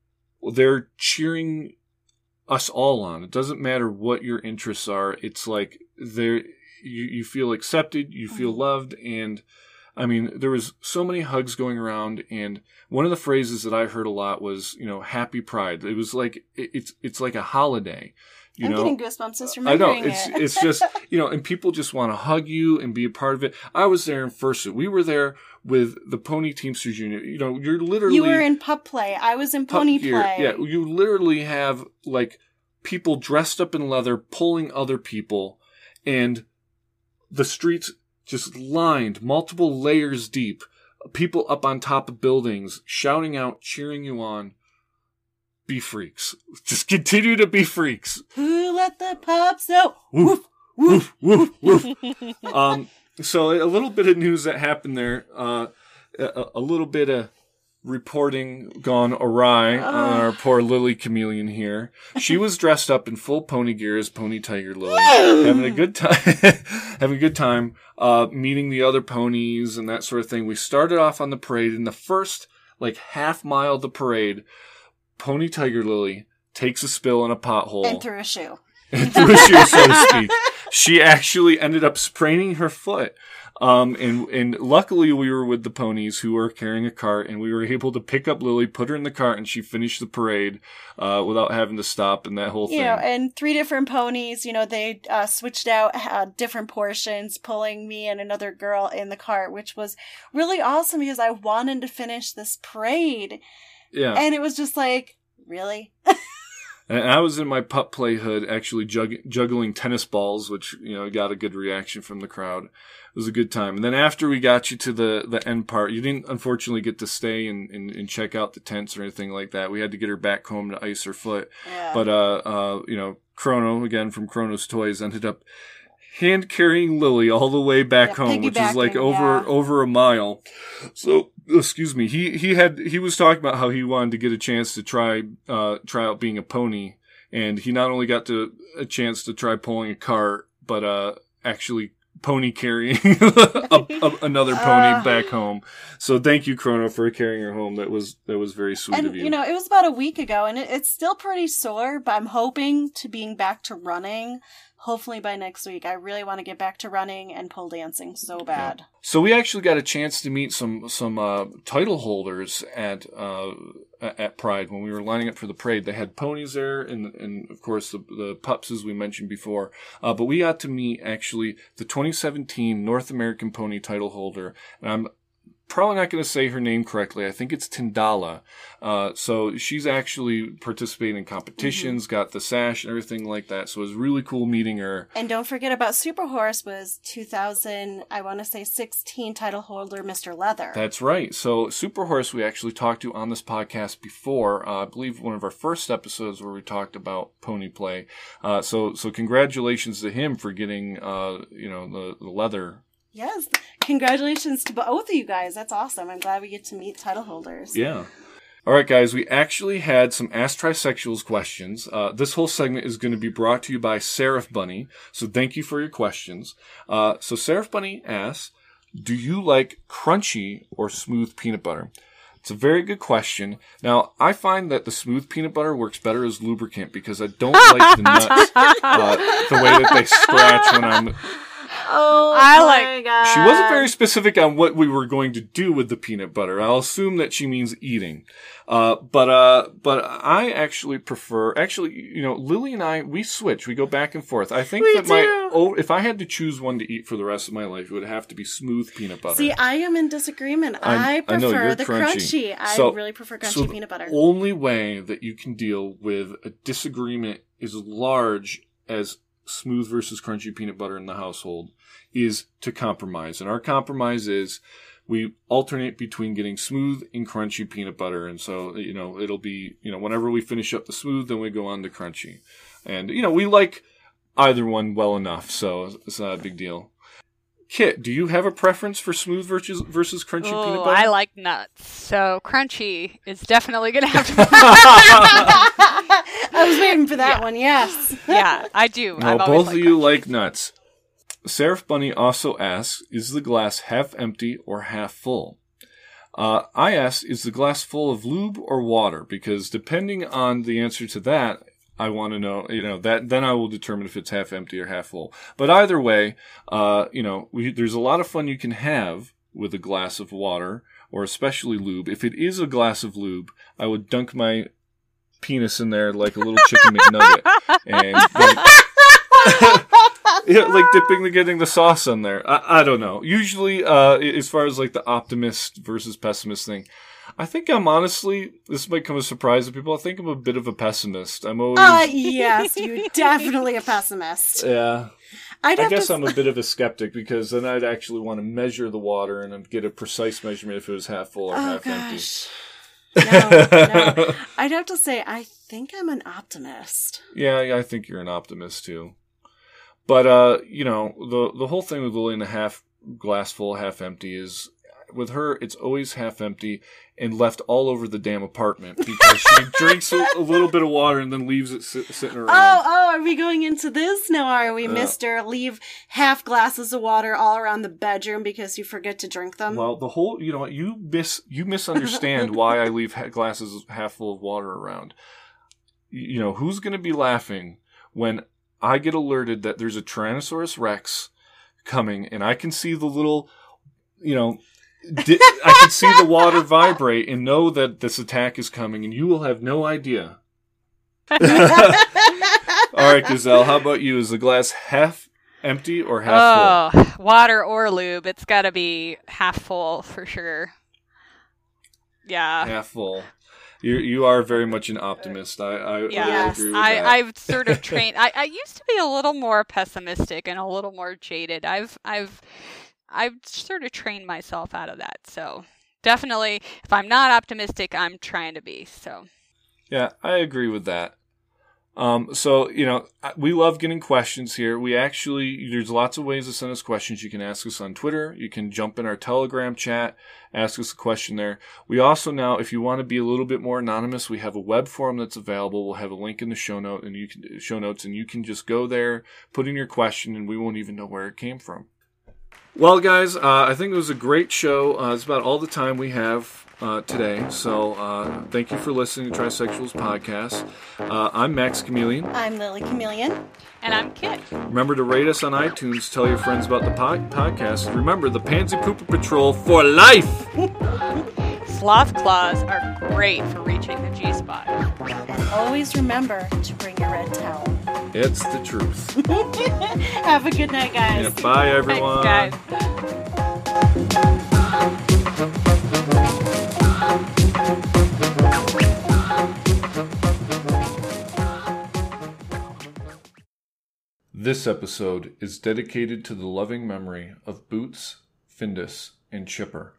they're cheering us all on, it doesn't matter what your interests are. It's like they're you, you feel accepted, you feel Mhm. loved, and I mean, there was so many hugs going around, and one of the phrases that I heard a lot was, you know, happy Pride. It was like, it, it's it's like a holiday, you I'm know? getting goosebumps just I know, remembering it's it. it's just, you know, and people just want to hug you and be a part of it. I was there in fursuit. We were there with the Pony Teamsters Union. You know, you're literally... You were in pup play. I was in pup pony gear. play. Yeah, you literally have, like, people dressed up in leather pulling other people, and the streets just lined, multiple layers deep, people up on top of buildings, shouting out, cheering you on. Be freaks. Just continue to be freaks. Who let let the pups out. Woof, woof, woof, woof. um, so a little bit of news that happened there. Uh, a, a little bit of reporting gone awry on our poor Lily Chameleon here. She was dressed up in full pony gear as Pony Tiger Lily, having a good time, having a good time, uh, meeting the other ponies and that sort of thing. We started off on the parade. In the first, like, half mile of the parade, Pony Tiger Lily takes a spill in a pothole. And threw a shoe. And threw a shoe, so to speak. She actually ended up spraining her foot. Um, and, and luckily we were with the ponies who were carrying a cart, and we were able to pick up Lily, put her in the cart, and she finished the parade, uh, without having to stop and that whole thing. You know, and three different ponies, you know, they, uh, switched out, uh, different portions, pulling me and another girl in the cart, which was really awesome because I wanted to finish this parade. Yeah. And it was just like, really? And I was in my pup play hood actually jug- juggling tennis balls, which, you know, got a good reaction from the crowd. It was a good time. And then after we got you to the, the end part, you didn't unfortunately get to stay and, and, and check out the tents or anything like that. We had to get her back home to ice her foot. Yeah. But, uh, uh, you know, Chrono, again, from Chrono's Toys, ended up hand carrying Lily all the way back Yeah, home, which is like piggybacking, over, yeah. over a mile. So, excuse me, he, he had, he was talking about how he wanted to get a chance to try, uh, try out being a pony. And he not only got to a chance to try pulling a cart, but, uh, actually pony carrying a, a, another pony Uh. back home. So thank you, Chrono, for carrying her home. That was, that was very sweet And, of you. you know, it was about a week ago, and it, it's still pretty sore, but I'm hoping to being back to running, hopefully by next week. I really want to get back to running and pole dancing so bad. So we actually got a chance to meet some some uh, title holders at uh, at Pride when we were lining up for the parade. They had ponies there, and and of course the the pups as we mentioned before. Uh, but we got to meet actually the twenty seventeen North American Pony title holder, and I'm probably not going to say her name correctly. I think it's Tindala. Uh, so she's actually participating in competitions, mm-hmm. got the sash and everything like that. So it was really cool meeting her. And don't forget about Super Horse was two thousand, I want to say sixteen title holder Mister Leather. That's right. So Super Horse we actually talked to on this podcast before. Uh, I believe one of our first episodes where we talked about pony play. Uh, so so congratulations to him for getting uh, you know the, the leather. Yes. Congratulations to both of you guys. That's awesome. I'm glad we get to meet title holders. Yeah. All right, guys, we actually had some Ask Trisexuals questions. Uh, this whole segment is going to be brought to you by Seraph Bunny, so thank you for your questions. Uh, so Seraph Bunny asks, do you like crunchy or smooth peanut butter? It's a very good question. Now, I find that the smooth peanut butter works better as lubricant because I don't like the nuts, uh, the way that they scratch when I'm... Oh, I my like- God. She wasn't very specific on what we were going to do with the peanut butter. I'll assume that she means eating. Uh, but, uh, but I actually prefer, actually, you know, Lily and I, we switch. We go back and forth. I think We that my, do. oh, if I had to choose one to eat for the rest of my life, it would have to be smooth peanut butter. See, I am in disagreement. I- I I know, prefer you're the crunchy. crunchy. I So- really prefer crunchy so the peanut butter. only way that you can deal with a disagreement as large as smooth versus crunchy peanut butter in the household is to compromise. And our compromise is we alternate between getting smooth and crunchy peanut butter. And so, you know, it'll be, you know, whenever we finish up the smooth, then we go on to crunchy. And, you know, we like either one well enough, so it's not a big deal. Kit, do you have a preference for smooth versus versus crunchy peanut Oh, butter? I like nuts, so crunchy is definitely going to have to be. I was waiting for that Yeah. one, yes. Yeah, I do. No, I've always both of liked you crunchy. like nuts. Seraph Bunny also asks, is the glass half empty or half full? Uh, I ask, is the glass full of lube or water? Because depending on the answer to that, I want to know, you know, that, then I will determine if it's half empty or half full. But either way, uh, you know, we, there's a lot of fun you can have with a glass of water, or especially lube. If it is a glass of lube, I would dunk my penis in there like a little chicken McNugget. And then, yeah, like dipping the getting the sauce on there. I, I don't know. Usually, uh, as far as like the optimist versus pessimist thing, I think I'm honestly, this might come as a surprise to people, I think I'm a bit of a pessimist. I'm always... Uh, yes, you're definitely a pessimist. yeah. I'd I have guess to... I'm a bit of a skeptic because then I'd actually want to measure the water and get a precise measurement if it was half full or Oh, half empty. gosh. No, no. I'd have to say, I think I'm an optimist. Yeah, yeah, I think you're an optimist too. But uh, you know, the the whole thing with Lillian, the half glass full, half empty, is with her, it's always half empty and left all over the damn apartment because she drinks a, a little bit of water and then leaves it sit, sitting around. Oh, oh, are we going into this now? Are we, Uh, Mister Leave half glasses of water all around the bedroom because you forget to drink them? Well, the whole, you know what, you miss, you misunderstand why I leave ha- glasses half full of water around. You, you know, who's going to be laughing when I get alerted that there's a Tyrannosaurus Rex coming and I can see the little, you know, di- I can see the water vibrate and know that this attack is coming and you will have no idea. All right, Gazelle, how about you? Is the glass half empty or half full? Oh, water or lube. It's got to be half full for sure. Yeah. Half full. You you are very much an optimist. I I, Yeah. I Yes. agree with I, that. I've sort of trained. I, I used to be a little more pessimistic and a little more jaded. I've I've I've sort of trained myself out of that. So definitely, if I'm not optimistic, I'm trying to be. So Yeah, I agree with that. Um, so, you know, we love getting questions here. We actually, there's lots of ways to send us questions. You can ask us on Twitter. You can jump in our Telegram chat, ask us a question there. We also now, if you want to be a little bit more anonymous, we have a web form that's available. We'll have a link in the show note and you can, show notes, and you can just go there, put in your question, and we won't even know where it came from. Well, guys, uh, I think it was a great show. Uh, it's about all the time we have uh, today. So uh, thank you for listening to Trisexuals Podcast. Uh, I'm Max Chameleon. I'm Lily Chameleon. and I'm Kit. Remember to rate us on iTunes. Tell your friends about the pod- podcast. Remember, the Pansy Pooper Patrol for life! Sloth claws are great for reaching the G spot. And always remember to bring your red towel. It's the truth. Have a good night, guys. Yeah, bye, everyone. Thanks, guys. This episode is dedicated to the loving memory of Boots, Findus, and Chipper.